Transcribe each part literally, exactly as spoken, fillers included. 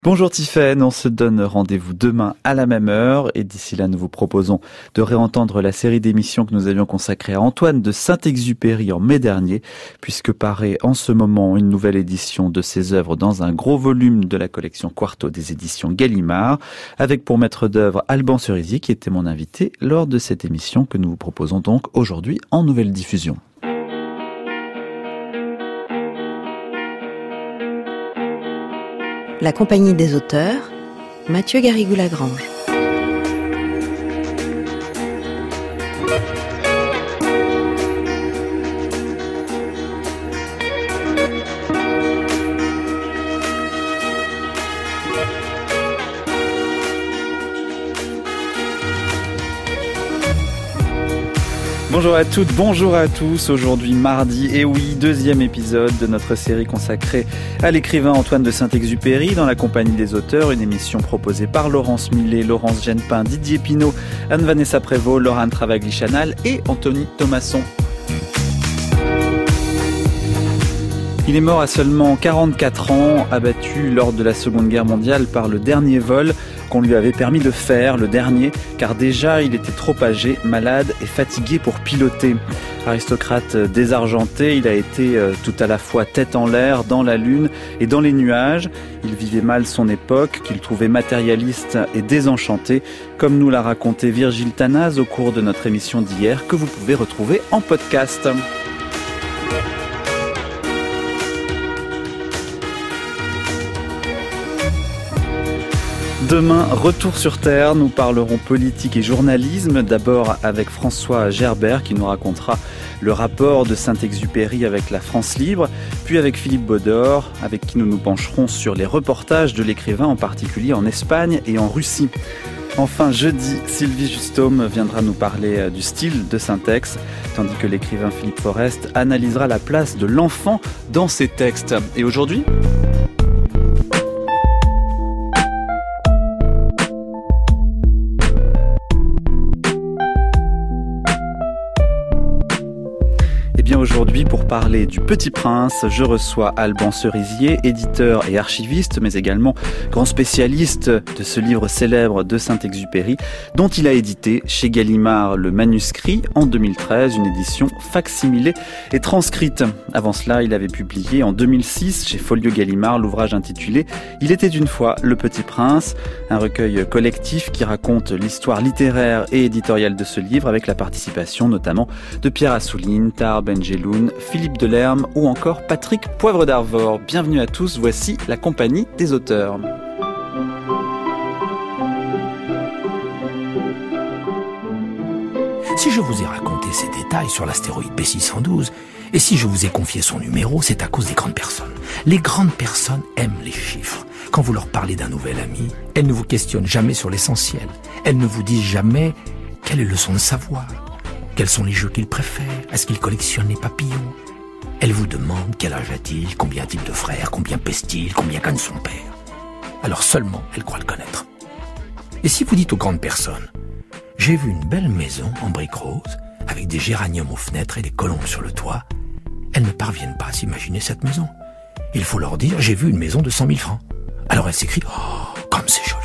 Bonjour Tiffaine, on se donne rendez-vous demain à la même heure et d'ici là nous vous proposons de réentendre la série d'émissions que nous avions consacrée à Antoine de Saint-Exupéry en mai dernier, puisque paraît en ce moment une nouvelle édition de ses œuvres dans un gros volume de la collection Quarto des éditions Gallimard, avec pour maître d'œuvre Alban Cerisier qui était mon invité lors de cette émission que nous vous proposons donc aujourd'hui en nouvelle diffusion. La compagnie des auteurs, Mathieu Garrigou-Lagrange. Bonjour à toutes, bonjour à tous. Aujourd'hui mardi, et oui, deuxième épisode de notre série consacrée à l'écrivain Antoine de Saint-Exupéry dans la compagnie des auteurs, une émission proposée par Laurence Millet, Laurence Genepin, Didier Pinault, Anne-Vanessa Prévost, Laurent Travagli-Chanal et Anthony Thomasson. Il est mort à seulement quarante-quatre ans, abattu lors de la Seconde Guerre mondiale par le dernier vol qu'on lui avait permis de faire, le dernier, car déjà il était trop âgé, malade et fatigué pour piloter. Aristocrate désargenté, il a été tout à la fois tête en l'air, dans la lune et dans les nuages. Il vivait mal son époque, qu'il trouvait matérialiste et désenchanté, comme nous l'a raconté Virgile Tanaz au cours de notre émission d'hier, que vous pouvez retrouver en podcast. Demain, retour sur Terre, nous parlerons politique et journalisme, d'abord avec François Gerbert qui nous racontera le rapport de Saint-Exupéry avec la France libre, puis avec Philippe Baudor, avec qui nous nous pencherons sur les reportages de l'écrivain, en particulier en Espagne et en Russie. Enfin, jeudi, Sylvie Justaume viendra nous parler du style de Saint-Ex, tandis que l'écrivain Philippe Forest analysera la place de l'enfant dans ses textes. Et aujourd'hui ? Aujourd'hui, pour parler du Petit Prince, je reçois Alban Cerisier, éditeur et archiviste, mais également grand spécialiste de ce livre célèbre de Saint-Exupéry, dont il a édité chez Gallimard le manuscrit en deux mille treize, une édition facsimilée et transcrite. Avant cela, il avait publié en deux mille six chez Folio Gallimard l'ouvrage intitulé « Il était une fois le Petit Prince », un recueil collectif qui raconte l'histoire littéraire et éditoriale de ce livre, avec la participation notamment de Pierre Assouline, Tahar Benjelloun, Philippe Delerme ou encore Patrick Poivre d'Arvor. Bienvenue à tous, voici la compagnie des auteurs. Si je vous ai raconté ces détails sur l'astéroïde B six cent douze, et si je vous ai confié son numéro, c'est à cause des grandes personnes. Les grandes personnes aiment les chiffres. Quand vous leur parlez d'un nouvel ami, elles ne vous questionnent jamais sur l'essentiel. Elles ne vous disent jamais quelle est le son de savoir. Quels sont les jeux qu'il préfère? Est-ce qu'il collectionne les papillons? Elle vous demande quel âge a-t-il, combien a-t-il de frères, combien pèse-t-il, combien gagne son père. Alors seulement elle croit le connaître. Et si vous dites aux grandes personnes, j'ai vu une belle maison en briques roses, avec des géraniums aux fenêtres et des colombes sur le toit, elles ne parviennent pas à s'imaginer cette maison. Il faut leur dire, j'ai vu une maison de cent mille francs. Alors elles s'écrient, oh, comme c'est joli.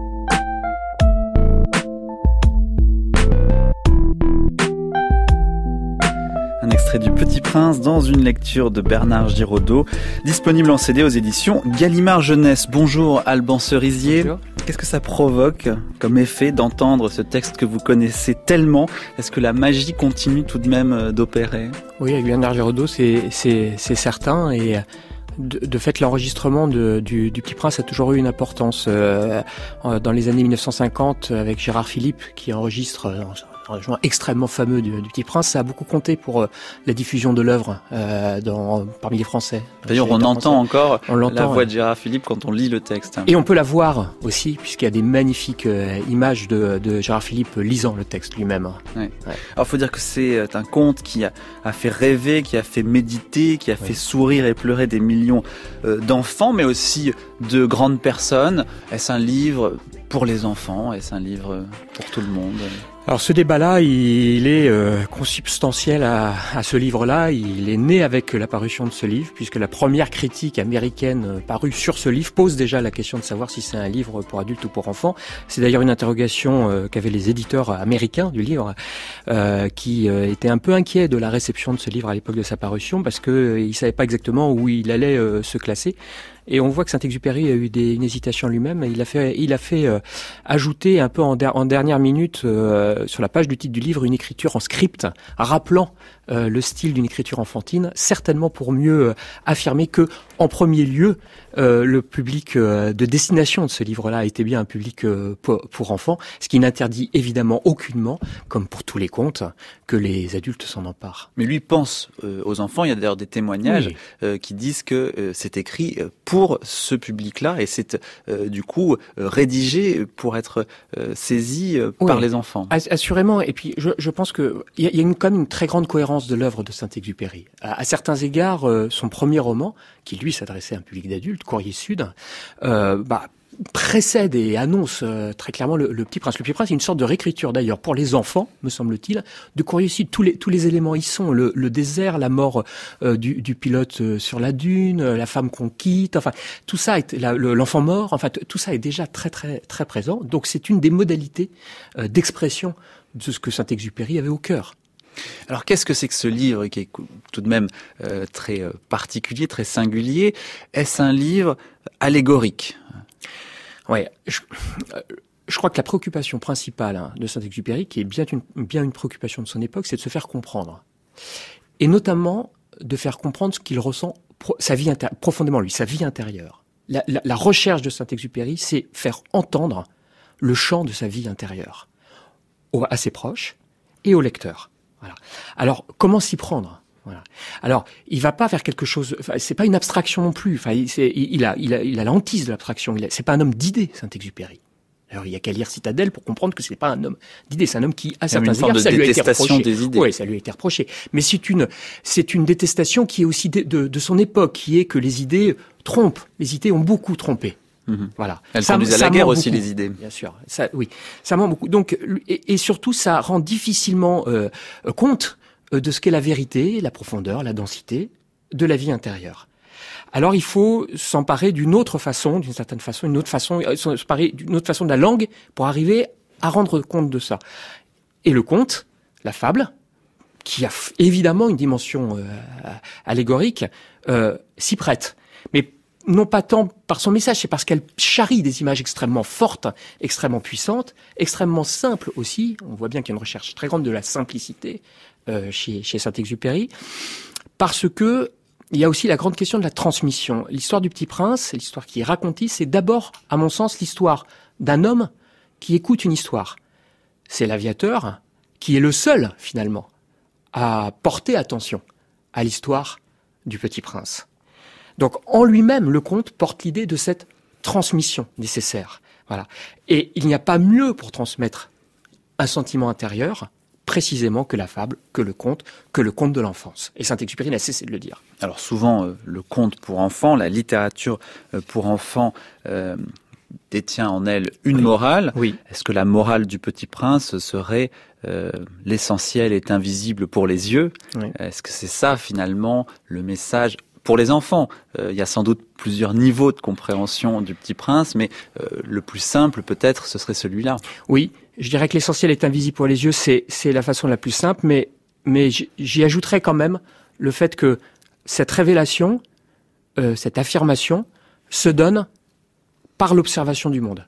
Un extrait du Petit Prince dans une lecture de Bernard Giraudot, disponible en C D aux éditions Gallimard Jeunesse. Bonjour Alban Cerisier. Bonjour. Qu'est-ce que ça provoque comme effet d'entendre ce texte que vous connaissez tellement? Est-ce que la magie continue tout de même d'opérer? Oui, avec Bernard Giraudot, c'est, c'est, c'est certain. Et de, de fait, l'enregistrement de, du, du Petit Prince a toujours eu une importance. Euh, dans les années mille neuf cent cinquante, avec Gérard Philippe, qui enregistre un arrangement extrêmement fameux du, du Petit Prince, ça a beaucoup compté pour euh, la diffusion de l'œuvre euh, dans, parmi les Français. D'ailleurs, on entend encore on l'entend, la voix de Gérard Philippe quand on lit le texte. Et on peut la voir aussi, puisqu'il y a des magnifiques euh, images de, de Gérard Philippe lisant le texte lui-même. Ouais. Ouais. Alors, il faut dire que c'est un conte qui a, a fait rêver, qui a fait méditer, qui a fait ouais. sourire et pleurer des millions euh, d'enfants, mais aussi de grandes personnes. Est-ce un livre pour les enfants? Est-ce un livre pour tout le monde? Alors ce débat-là, il est euh, consubstantiel à, à ce livre-là. Il est né avec la parution de ce livre, puisque la première critique américaine euh, parue sur ce livre pose déjà la question de savoir si c'est un livre pour adultes ou pour enfants. C'est d'ailleurs une interrogation euh, qu'avaient les éditeurs américains du livre, euh, qui euh, étaient un peu inquiets de la réception de ce livre à l'époque de sa parution, parce qu'ils euh, ne savaient pas exactement où il allait euh, se classer. Et on voit que Saint-Exupéry a eu des, une hésitation lui-même. Il a fait, il a fait euh, ajouter un peu en, der, en dernière minute euh, sur la page du titre du livre une écriture en script, rappelant euh, le style d'une écriture enfantine, certainement pour mieux euh, affirmer que, en premier lieu, euh, le public euh, de destination de ce livre-là était bien un public euh, pour, pour enfants, ce qui n'interdit évidemment aucunement, comme pour tous les contes, que les adultes s'en emparent. Mais lui pense euh, aux enfants. Il y a d'ailleurs des témoignages oui. euh, qui disent que euh, c'est écrit euh, pour ce public-là et c'est euh, du coup euh, rédigé pour être euh, saisi euh, oui. par les enfants. Assurément. Et puis je, je pense que il y a, y a une, quand même une très grande cohérence de l'œuvre de Saint-Exupéry. À, à certains égards, euh, son premier roman, qui lui s'adressait à un public d'adultes, Courrier Sud, euh, bah précède et annonce euh, très clairement le, le Petit Prince. Le Petit Prince est une sorte de réécriture d'ailleurs pour les enfants, me semble-t-il, de Courrier Sud. Tous les tous les éléments y sont, le, le désert, la mort euh, du, du pilote euh, sur la dune, euh, la femme qu'on quitte, enfin tout ça est la, le, l'enfant mort, enfin t- tout ça est déjà très très très présent. Donc c'est une des modalités euh, d'expression de ce que Saint-Exupéry avait au cœur. Alors qu'est-ce que c'est que ce livre qui est tout de même euh, très euh, particulier, très singulier? Est-ce un livre allégorique? Ouais, je, je crois que la préoccupation principale hein, de Saint-Exupéry, qui est bien une, bien une préoccupation de son époque, c'est de se faire comprendre. Et notamment de faire comprendre ce qu'il ressent, pro, sa vie intérie- profondément lui, sa vie intérieure. La, la, la recherche de Saint-Exupéry, c'est faire entendre le chant de sa vie intérieure au, à ses proches et au lecteur. Voilà. Alors, comment s'y prendre ? Voilà. Alors, il va pas faire quelque chose. Enfin, c'est pas une abstraction non plus. Enfin, il, c'est, il a, il a, il a la hantise de l'abstraction. Il a, c'est pas un homme d'idées, Saint-Exupéry. Alors, il y a qu'à lire Citadelle pour comprendre que c'est pas un homme d'idées. C'est un homme qui, à certains égards, ça lui a été reproché. Des idées. Oui, ça lui a été reproché. Mais c'est une, c'est une détestation qui est aussi de, de, de son époque, qui est que les idées trompent. Les idées ont beaucoup trompé. Mmh. Voilà. Elles conduisent à la guerre aussi, beaucoup. Les idées. Bien sûr. Ça, oui. Ça ment beaucoup. Donc, et, et surtout, ça rend difficilement euh, compte de ce qu'est la vérité, la profondeur, la densité de la vie intérieure. Alors il faut s'emparer d'une autre façon, d'une certaine façon, une autre façon, s'emparer d'une autre façon de la langue pour arriver à rendre compte de ça. Et le conte, la fable, qui a évidemment une dimension euh, allégorique, euh, s'y prête. Mais non pas tant par son message, c'est parce qu'elle charrie des images extrêmement fortes, extrêmement puissantes, extrêmement simples aussi. On voit bien qu'il y a une recherche très grande de la simplicité euh, chez, chez Saint-Exupéry, parce que il y a aussi la grande question de la transmission. L'histoire du Petit Prince, l'histoire qui est racontée, c'est d'abord, à mon sens, l'histoire d'un homme qui écoute une histoire. C'est l'aviateur qui est le seul, finalement, à porter attention à l'histoire du Petit Prince. Donc, en lui-même, le conte porte l'idée de cette transmission nécessaire. Voilà. Et il n'y a pas mieux pour transmettre un sentiment intérieur, précisément que la fable, que le conte, que le conte de l'enfance. Et Saint-Exupéry n'a cessé de le dire. Alors souvent, euh, le conte pour enfants, la littérature euh, pour enfants euh, détient en elle une oui. morale. Oui. Est-ce que la morale du Petit Prince serait euh, l'essentiel est invisible pour les yeux ? Oui. Est-ce que c'est ça finalement le message ? Pour les enfants, euh, il y a sans doute plusieurs niveaux de compréhension du Petit Prince, mais euh, le plus simple peut-être, ce serait celui-là. Oui, je dirais que l'essentiel est invisible pour les yeux, c'est, c'est la façon la plus simple, mais, mais j'y ajouterais quand même le fait que cette révélation, euh, cette affirmation, se donne par l'observation du monde,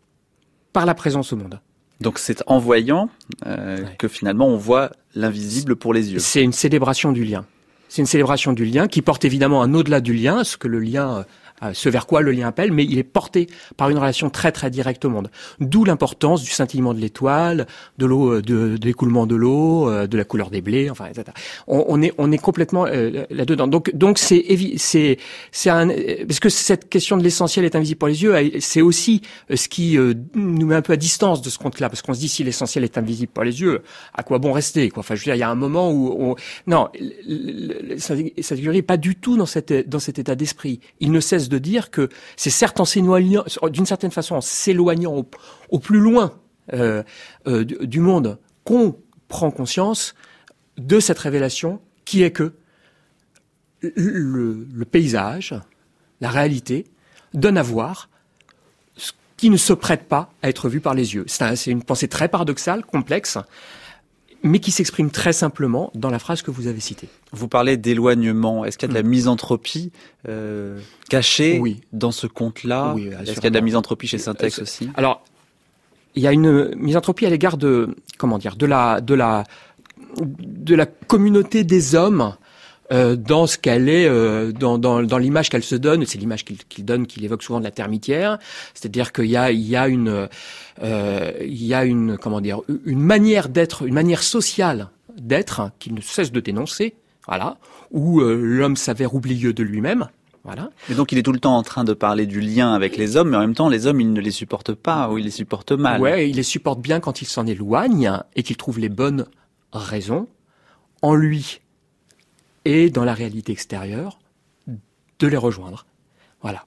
par la présence au monde. Donc c'est en voyant euh, ouais. que finalement on voit l'invisible pour les yeux. C'est une célébration du lien. C'est une célébration du lien qui porte évidemment un au-delà du lien, ce que le lien, euh, ce vers quoi le lien appelle, mais il est porté par une relation très très directe au monde. D'où l'importance du scintillement de l'étoile, de l'eau, de, de l'écoulement de l'eau, euh, de la couleur des blés, enfin, et cetera. On, on est on est complètement euh, là-dedans. Donc donc c'est c'est c'est un parce que cette question de l'essentiel est invisible pour les yeux, c'est aussi ce qui euh, nous met un peu à distance de ce conte-là, parce qu'on se dit si l'essentiel est invisible pour les yeux, à quoi bon rester quoi. Enfin, je veux dire, il y a un moment où on... non. Saint-Exupéry n'est pas du tout dans cette dans cet état d'esprit. Il ne cesse de dire que c'est certes en s'éloignant, d'une certaine façon, en s'éloignant au, au plus loin euh, euh, du, du monde qu'on prend conscience de cette révélation qui est que le, le paysage, la réalité, donne à voir ce qui ne se prête pas à être vu par les yeux. C'est, un, c'est une pensée très paradoxale, complexe, mais qui s'exprime très simplement dans la phrase que vous avez citée. Vous parlez d'éloignement. Est-ce qu'il y a de la misanthropie euh, cachée oui. dans ce conte-là? Oui, Est-ce qu'il y a de la misanthropie chez Syntex aussi? Alors, il y a une misanthropie à l'égard de, comment dire, de la, de la, de la communauté des hommes. Euh, dans ce qu'elle est, euh, dans, dans, dans l'image qu'elle se donne, c'est l'image qu'il, qu'il donne, qu'il évoque souvent de la termitière, c'est-à-dire qu'il y a, il y a une, euh, il y a une, comment dire, une manière d'être, une manière sociale d'être hein, qu'il ne cesse de dénoncer, voilà, où euh, l'homme s'avère oublieux de lui-même. Voilà. Et donc il est tout le temps en train de parler du lien avec les hommes, mais en même temps les hommes il ne les supporte pas ou il les supporte mal. Ouais, il les supporte bien quand il s'en éloigne et qu'il trouve les bonnes raisons en lui et dans la réalité extérieure, de les rejoindre. Voilà.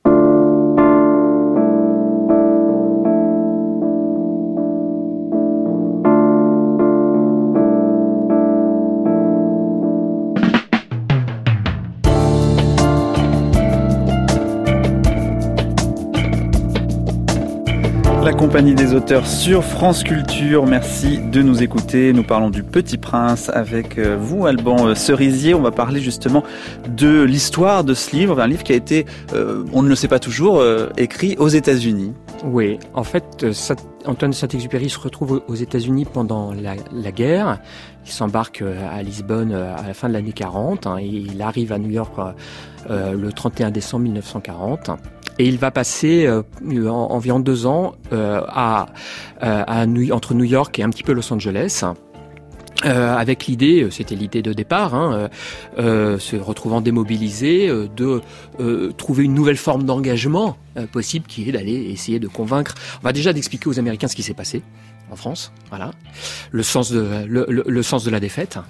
La compagnie des auteurs sur France Culture. Merci de nous écouter. Nous parlons du Petit Prince avec vous, Alban Cerisier. On va parler justement de l'histoire de ce livre, un livre qui a été, euh, on ne le sait pas toujours, euh, écrit aux États-Unis. Oui, en fait, ça, Antoine de Saint-Exupéry se retrouve aux États-Unis pendant la, la guerre. Il s'embarque à Lisbonne à la fin de l'année quarante hein, et il arrive à New York euh, le trente et un décembre mille neuf cent quarante. Et il va passer euh, en, environ deux ans euh, à, à New, entre New York et un petit peu Los Angeles. Euh, avec l'idée, c'était l'idée de départ, hein, euh, se retrouvant démobilisé, euh, de euh, trouver une nouvelle forme d'engagement euh, possible, qui est d'aller essayer de convaincre. On va déjà d'expliquer aux Américains ce qui s'est passé en France, voilà, le sens de le, le, le sens de la défaite.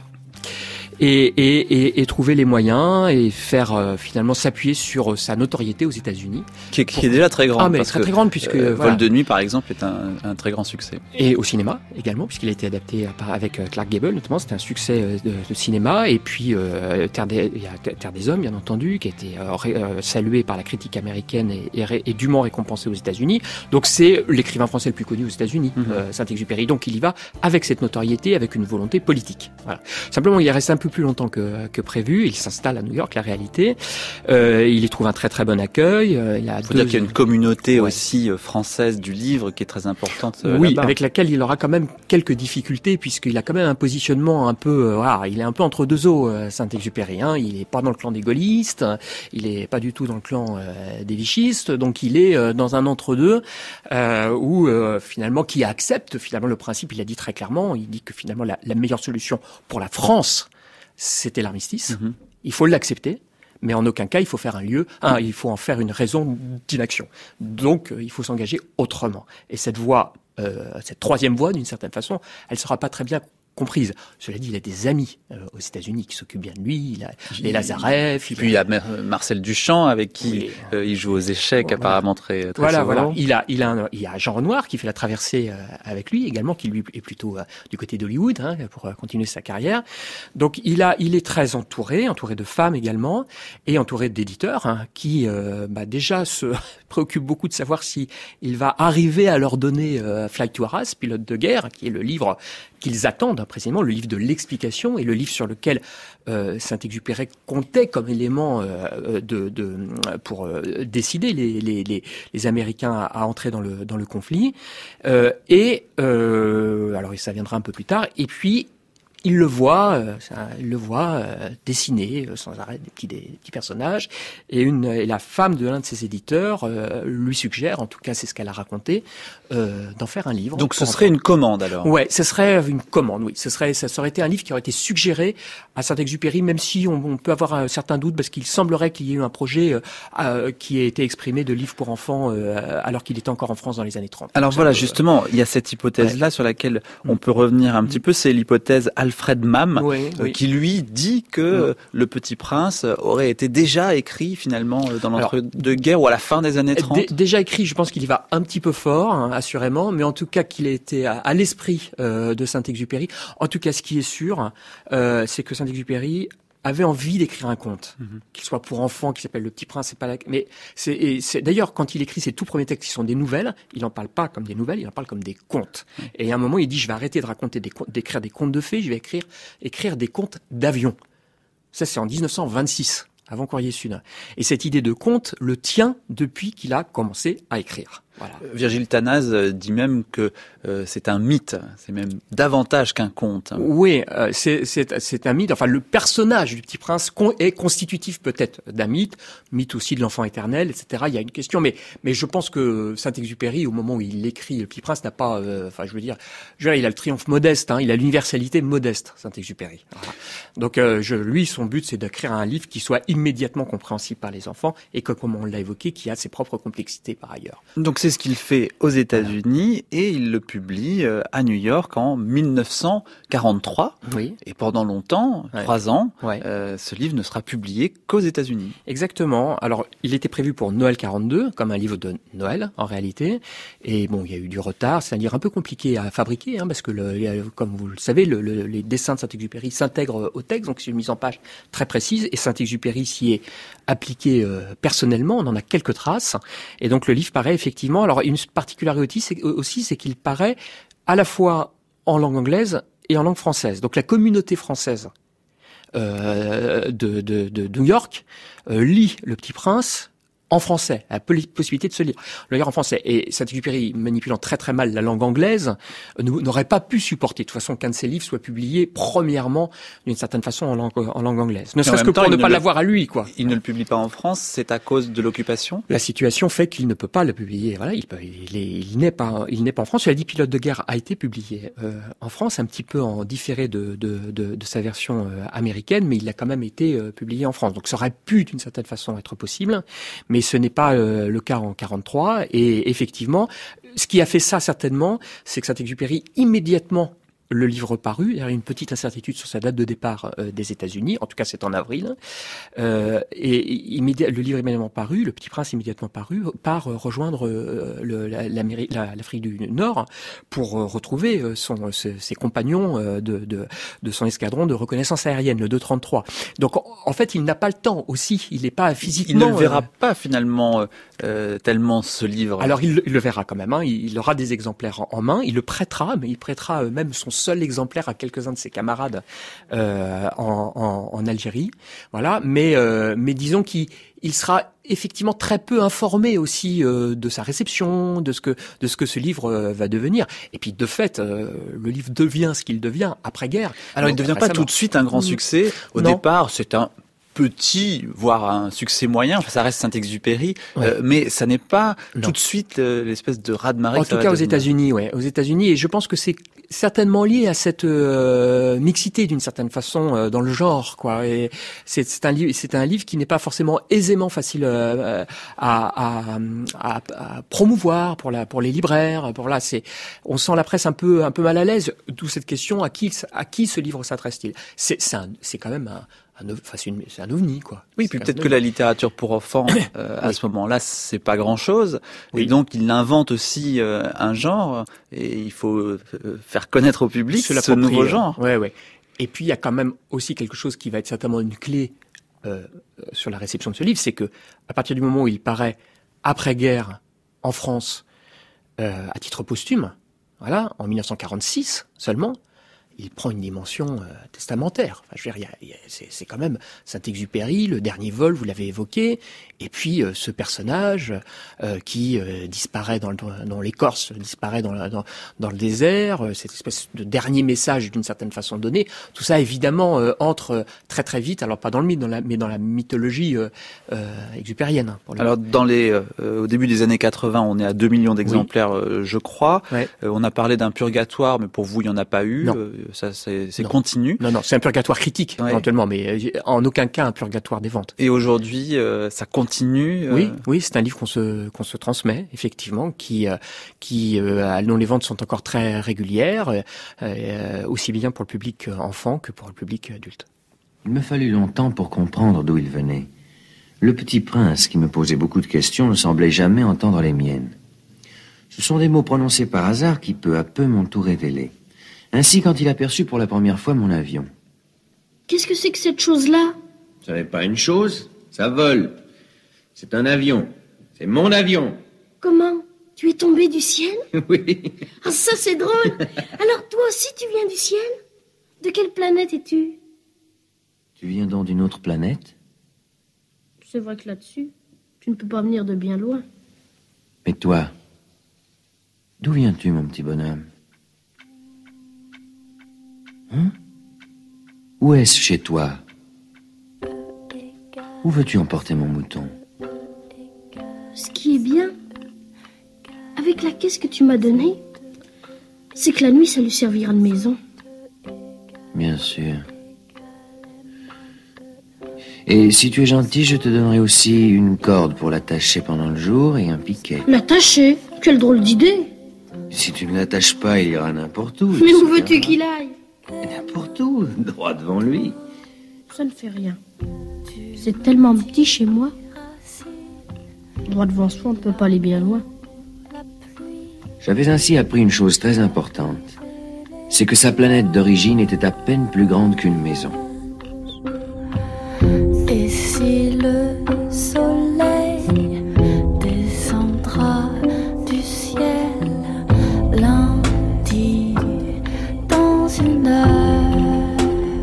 Et, et, et, et trouver les moyens et faire euh, finalement s'appuyer sur euh, sa notoriété aux États-Unis, qui est, qui est déjà très grande. Ah mais parce très que, très grande puisque euh, voilà. Vol de nuit par exemple est un, un très grand succès. Et au cinéma également puisqu'il a été adapté par, avec Clark Gable notamment, c'était un succès de, de cinéma. Et puis euh, Terre des, il y a Terre des Hommes bien entendu qui a été euh, ré, euh, salué par la critique américaine et, et, ré, et dûment récompensé aux États-Unis. Donc c'est l'écrivain français le plus connu aux États-Unis, mm-hmm. euh, Saint-Exupéry. Donc il y va avec cette notoriété, avec une volonté politique. Voilà. Simplement il est resté un peu plus longtemps que que prévu. Il s'installe à New York, la réalité. Euh, il y trouve un très très bon accueil. Euh, il a Il faut deux... dire qu'il y a une communauté ouais. aussi française du livre qui est très importante. Euh, oui, là-bas. Avec laquelle il aura quand même quelques difficultés puisqu'il a quand même un positionnement un peu, euh, voilà, il est un peu entre deux eaux, euh, Saint-Exupéry. Hein. Il est pas dans le clan des gaullistes, il est pas du tout dans le clan euh, des vichistes, donc il est euh, dans un entre-deux euh, où euh, finalement qui accepte finalement le principe. Il a dit très clairement, il dit que finalement la, la meilleure solution pour la France, c'était l'armistice. Mmh. Il faut l'accepter, mais en aucun cas il faut faire un lieu, hein, il faut en faire une raison d'inaction. Donc euh, il faut s'engager autrement. Et cette voie, euh, cette troisième voie, d'une certaine façon, elle sera pas très bien comprise. Cela dit, il a des amis euh, aux États-Unis qui s'occupent bien de lui. Il a les Lazareff. Puis il y a Marcel Duchamp avec qui oui. euh, il joue aux échecs, voilà. apparemment très, très voilà, souvent. Voilà. Il a, il a, un, il y a Jean Renoir qui fait la traversée euh, avec lui également, qui lui est plutôt euh, du côté d'Hollywood hein, pour euh, continuer sa carrière. Donc il a, il est très entouré, entouré de femmes également, et entouré d'éditeurs hein, qui euh, bah, déjà se préoccupent beaucoup de savoir si il va arriver à leur donner euh, Flight to Arras, Pilote de guerre, qui est le livre qu'ils attendent précisément, le livre de l'explication et le livre sur lequel euh, Saint-Exupéry comptait comme élément euh, de, de pour euh, décider les, les, les, les Américains à, à entrer dans le dans le conflit. Euh, et euh, alors ça viendra un peu plus tard. Et puis il le voit, euh, il le voit euh, dessiner euh, sans arrêt des petits, des, des petits personnages. Et, une, et la femme de l'un de ses éditeurs euh, lui suggère, en tout cas c'est ce qu'elle a raconté, euh, d'en faire un livre. Donc ce serait une commande alors. Ouais, ce serait une commande. Oui, ce serait, ça aurait été un livre qui aurait été suggéré à Saint-Exupéry, même si on, on peut avoir un certain doute parce qu'il semblerait qu'il y ait eu un projet euh, euh, qui ait été exprimé de livres pour enfants euh, alors qu'il était encore en France dans les années trente. Alors voilà, euh, justement, il y a cette hypothèse-là ouais. sur laquelle on peut revenir un petit peu. C'est l'hypothèse Alfred Mam, oui, euh, oui. qui lui dit que oui. Le Petit Prince aurait été déjà écrit finalement dans l'entre-deux-guerres ou à la fin des années trente. D- déjà écrit, je pense qu'il y va un petit peu fort, hein, assurément, mais en tout cas qu'il a été à, à l'esprit euh, de Saint-Exupéry. En tout cas, ce qui est sûr, euh, c'est que Saint-Exupéry avait envie d'écrire un conte, mmh. qu'il soit pour enfants, qui s'appelle Le Petit Prince, c'est pas la... mais c'est, et c'est d'ailleurs quand il écrit ses tout premiers textes qui sont des nouvelles, il en parle pas comme des nouvelles, il en parle comme des contes. Mmh. Et à un moment, il dit je vais arrêter de raconter des contes, d'écrire des contes de fées, je vais écrire écrire des contes d'avions. Ça c'est en dix-neuf cent vingt-six, avant Courrier Sud. Et cette idée de conte le tient depuis qu'il a commencé à écrire. Voilà. Virgile Tanaz dit même que euh, c'est un mythe, c'est même davantage qu'un conte. Oui, euh, c'est, c'est, c'est un mythe. Enfin, le personnage du Petit Prince con, est constitutif peut-être d'un mythe, mythe aussi de l'enfant éternel, et cetera. Il y a une question, mais mais je pense que Saint-Exupéry, au moment où il écrit Le Petit Prince, n'a pas, euh, enfin, je veux dire, je veux dire, il a le triomphe modeste, hein, il a l'universalité modeste, Saint-Exupéry. Voilà. Donc, euh, je, lui, son but, c'est d'écrire un livre qui soit immédiatement compréhensible par les enfants et que, comme on l'a évoqué, qui a ses propres complexités par ailleurs. Donc, c'est ce qu'il fait aux États-Unis et il le publie à New York en dix-neuf cent quarante-trois. Oui. Et pendant longtemps, ouais. trois ans, ouais. euh, ce livre ne sera publié qu'aux États-Unis. Exactement. Alors, il était prévu pour Noël quarante-deux, comme un livre de Noël, en réalité. Et bon, il y a eu du retard. C'est un livre un peu compliqué à fabriquer, hein, parce que, le, comme vous le savez, le, le, les dessins de Saint-Exupéry s'intègrent au texte, donc c'est une mise en page très précise. Et Saint-Exupéry s'y est appliqué euh, personnellement. On en a quelques traces. Et donc, le livre paraît effectivement... Alors, une particularité c'est, aussi, c'est qu'il paraît à la fois en langue anglaise et en langue française. Donc la communauté française euh, de, de, de New York euh, lit Le Petit Prince en français, a la possibilité de se lire, le lire en français. Et Saint-Exupéry, manipulant très très mal la langue anglaise, n'aurait pas pu supporter de toute façon qu'un de ses livres soit publié premièrement d'une certaine façon en langue, en langue anglaise. Ne serait-ce que pour ne pas l'avoir à lui, quoi. Il ne le publie pas en France, c'est à cause de l'occupation. La situation fait qu'il ne peut pas le publier. Voilà, il, peut, il, est, il n'est pas, il n'est pas en France. Il a dit Pilote de guerre a été publié euh, en France, un petit peu en différé de, de, de, de sa version euh, américaine, mais il a quand même été euh, publié en France. Donc ça aurait pu d'une certaine façon être possible, mais ce n'est pas euh, le cas en quarante-trois. Et effectivement, ce qui a fait ça certainement, c'est que Saint-Exupéry, immédiatement, le livre paru, il y a une petite incertitude sur sa date de départ euh, des États-Unis, en tout cas c'est en avril, euh, et immédiat, le livre immédiatement paru, Le Petit Prince immédiatement paru, part euh, rejoindre euh, le, la, la, l'Afrique du Nord pour euh, retrouver euh, son, ses, ses compagnons euh, de, de, de son escadron de reconnaissance aérienne, le deux trente-trois. Donc en, en fait, il n'a pas le temps aussi, il n'est pas physiquement... Il ne le verra euh, pas finalement euh, tellement ce livre. Alors il, il le verra quand même, hein, il, il aura des exemplaires en, en main, il le prêtera, mais il prêtera euh, même son seul exemplaire à quelques-uns de ses camarades euh, en, en, en Algérie, voilà. Mais euh, mais disons qu'il il sera effectivement très peu informé aussi euh, de sa réception, de ce que de ce que ce livre euh, va devenir. Et puis de fait, euh, le livre devient ce qu'il devient après-guerre. Alors il ne devient pas tout de suite un grand succès. Au non. départ, c'est un petit, voire un succès moyen, enfin, ça reste Saint-Exupéry, ouais. euh, mais ça n'est pas non. tout de suite euh, l'espèce de raz-de-marée. En tout cas aux États-Unis, ouais, aux États-Unis, et je pense que c'est certainement lié à cette euh, mixité d'une certaine façon euh, dans le genre, quoi. Et c'est, c'est un livre, c'est un livre qui n'est pas forcément aisément facile euh, à, à, à, à promouvoir pour la, pour les libraires. Pour là, c'est, on sent la presse un peu, un peu mal à l'aise. D'où cette question à qui, à qui ce livre s'adresse-t-il ? C'est, c'est, un, c'est quand même un Enfin, c'est, une, c'est un ovni, quoi. Oui, c'est puis peut-être que la littérature pour enfants, euh, à oui. ce moment-là, c'est pas grand-chose. Oui. Et donc, il invente aussi euh, un genre, et il faut euh, faire connaître au public ce nouveau genre. Ouais, ouais. Et puis, il y a quand même aussi quelque chose qui va être certainement une clé euh, sur la réception de ce livre, c'est que à partir du moment où il paraît après-guerre en France, euh, à titre posthume, voilà, en dix-neuf cent quarante-six seulement, il prend une dimension euh, testamentaire. Enfin, je veux dire, y a, y a, c'est, c'est quand même Saint-Exupéry, le dernier vol, vous l'avez évoqué, et puis euh, ce personnage euh, qui euh, disparaît dans, le, dans l'écorce, disparaît dans, la, dans, dans le désert, euh, cette espèce de dernier message d'une certaine façon donné. Tout ça, évidemment, euh, entre très très vite, alors pas dans le mythe, dans la, mais dans la mythologie euh, euh, exupérienne. Pour le alors, dans les, euh, au début des années quatre-vingts, on est à deux millions d'exemplaires, oui. euh, je crois. Ouais. Euh, on a parlé d'un purgatoire, mais pour vous, il n'y en a pas eu. Non. Euh, ça, c'est, c'est non. continu. Non, non, c'est un purgatoire critique, ouais. éventuellement, mais en aucun cas un purgatoire des ventes. Et aujourd'hui, euh, ça continue. Euh... Oui, oui, c'est un livre qu'on se qu'on se transmet effectivement, qui euh, qui euh, dont les ventes sont encore très régulières, euh, euh, aussi bien pour le public enfant que pour le public adulte. Il me fallut longtemps pour comprendre d'où il venait. Le petit prince, qui me posait beaucoup de questions, ne semblait jamais entendre les miennes. Ce sont des mots prononcés par hasard qui, peu à peu, m'ont tout révélé. Ainsi, quand il aperçut pour la première fois mon avion. Qu'est-ce que c'est que cette chose-là ? Ce n'est pas une chose, ça vole. C'est un avion. C'est mon avion. Comment ? Tu es tombé du ciel ? Oui. Ah, ça c'est drôle. Alors toi aussi tu viens du ciel ? De quelle planète es-tu ? Tu viens donc d'une autre planète ? C'est vrai que là-dessus, tu ne peux pas venir de bien loin. Mais toi, d'où viens-tu, mon petit bonhomme ? Hein ? Où est-ce chez toi ? Où veux-tu emporter mon mouton ? Ce qui est bien, avec la caisse que tu m'as donnée, c'est que la nuit, ça lui servira de maison. Bien sûr. Et si tu es gentil, je te donnerai aussi une corde pour l'attacher pendant le jour et un piquet. L'attacher ? Quelle drôle d'idée ! Si tu ne l'attaches pas, il ira n'importe où. Mais où veux-tu qu'il aille ? N'importe où, droit devant lui. Ça ne fait rien. C'est tellement petit chez moi. Droit devant soi, on ne peut pas aller bien loin. J'avais ainsi appris une chose très importante. C'est que sa planète d'origine était à peine plus grande qu'une maison. Et si le soleil descendra du ciel lundi dans une heure,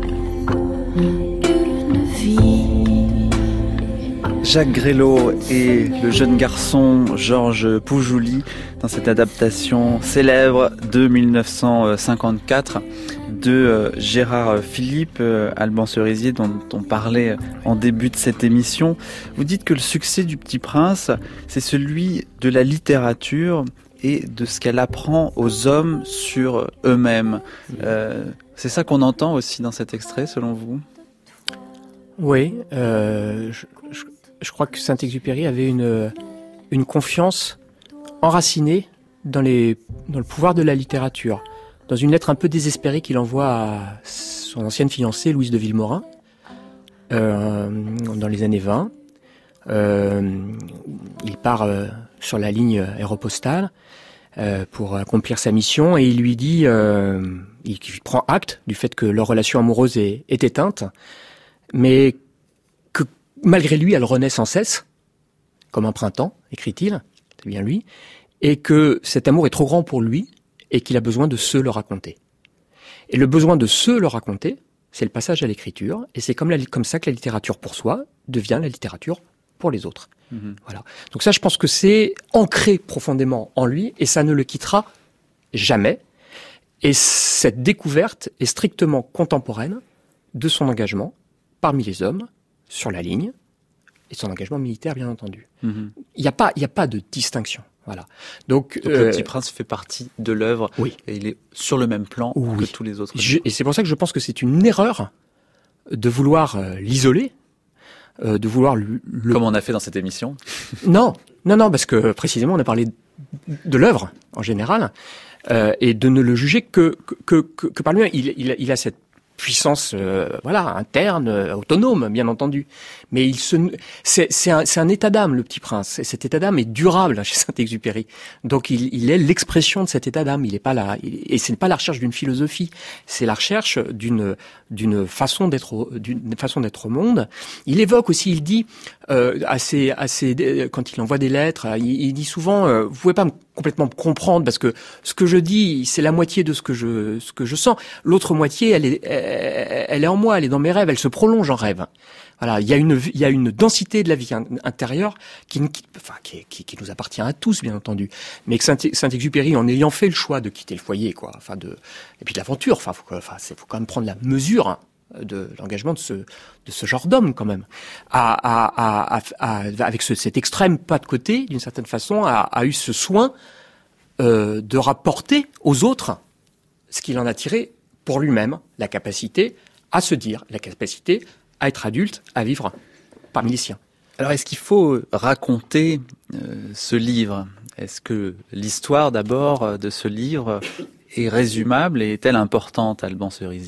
une vie. Jacques Grélot et le jeune garçon Georges Poujouli dans cette adaptation célèbre de mille neuf cent cinquante-quatre de euh, Gérard Philipe, euh, Alban Cerisier, dont on parlait en début de cette émission. Vous dites que le succès du Petit Prince, c'est celui de la littérature et de ce qu'elle apprend aux hommes sur eux-mêmes. Euh, c'est ça qu'on entend aussi dans cet extrait, selon vous ? Oui, euh, je, je, je crois que Saint-Exupéry avait une, une confiance enracinée dans, les, dans le pouvoir de la littérature. Dans une lettre un peu désespérée qu'il envoie à son ancienne fiancée, Louise de Villemorin, euh, dans les années vingt, euh, il part euh, sur la ligne aéropostale euh, pour accomplir sa mission et il lui dit, euh, il, il prend acte du fait que leur relation amoureuse est, est éteinte, mais que malgré lui, elle renaît sans cesse, comme un printemps, écrit-il, c'est bien lui, et que cet amour est trop grand pour lui, et qu'il a besoin de se le raconter. Et le besoin de se le raconter, c'est le passage à l'écriture, et c'est comme, la, comme ça que la littérature pour soi devient la littérature pour les autres. Mmh. Voilà. Donc ça, je pense que c'est ancré profondément en lui, et ça ne le quittera jamais. Et cette découverte est strictement contemporaine de son engagement parmi les hommes, sur la ligne, et son engagement militaire, bien entendu. Mmh. Il n'y a pas, il n'y a pas de distinction. Voilà. Donc, Donc euh, le Petit Prince fait partie de l'œuvre, oui. Et il est sur le même plan oui. que tous les autres. Je, et c'est pour ça que je pense que c'est une erreur de vouloir euh, l'isoler, euh, de vouloir le, le... Comme on a fait dans cette émission. Non, non, non, parce que précisément on a parlé de l'œuvre en général euh, et de ne le juger que que que, que par lui-même. Il, il, il a cette puissance, euh, voilà, interne, euh, autonome, bien entendu. Mais il se, c'est, c'est un, c'est un état d'âme, le Petit Prince. Et cet état d'âme est durable chez Saint-Exupéry. Donc, il, il est l'expression de cet état d'âme. Il est pas là, il, et ce n'est pas la recherche d'une philosophie. C'est la recherche d'une, d'une façon d'être, d'une façon d'être au monde. Il évoque aussi, il dit, euh, à ses, à ses, quand il envoie des lettres, il, il dit souvent, euh, vous pouvez pas me complètement me comprendre parce que ce que je dis, c'est la moitié de ce que je, ce que je sens. L'autre moitié, elle est, elle est en moi, elle est dans mes rêves, elle se prolonge en rêve. Voilà, il y a une, il y a une densité de la vie intérieure qui, qui, enfin, qui, qui, qui nous appartient à tous, bien entendu. Mais que Saint-Exupéry, en ayant fait le choix de quitter le foyer, quoi, enfin de, et puis de l'aventure, enfin, faut, enfin, c'est, faut quand même prendre la mesure hein, de l'engagement de ce, de ce genre d'homme, quand même, à, à, à, à, avec ce, cet extrême pas de côté, d'une certaine façon, a, a eu ce soin euh, de rapporter aux autres ce qu'il en a tiré pour lui-même la capacité à se dire, la capacité à être adulte, à vivre parmi les siens. Alors, est-ce qu'il faut raconter euh, ce livre ? Est-ce que l'histoire, d'abord, de ce livre est résumable et est-elle importante, Alban Cerisier ?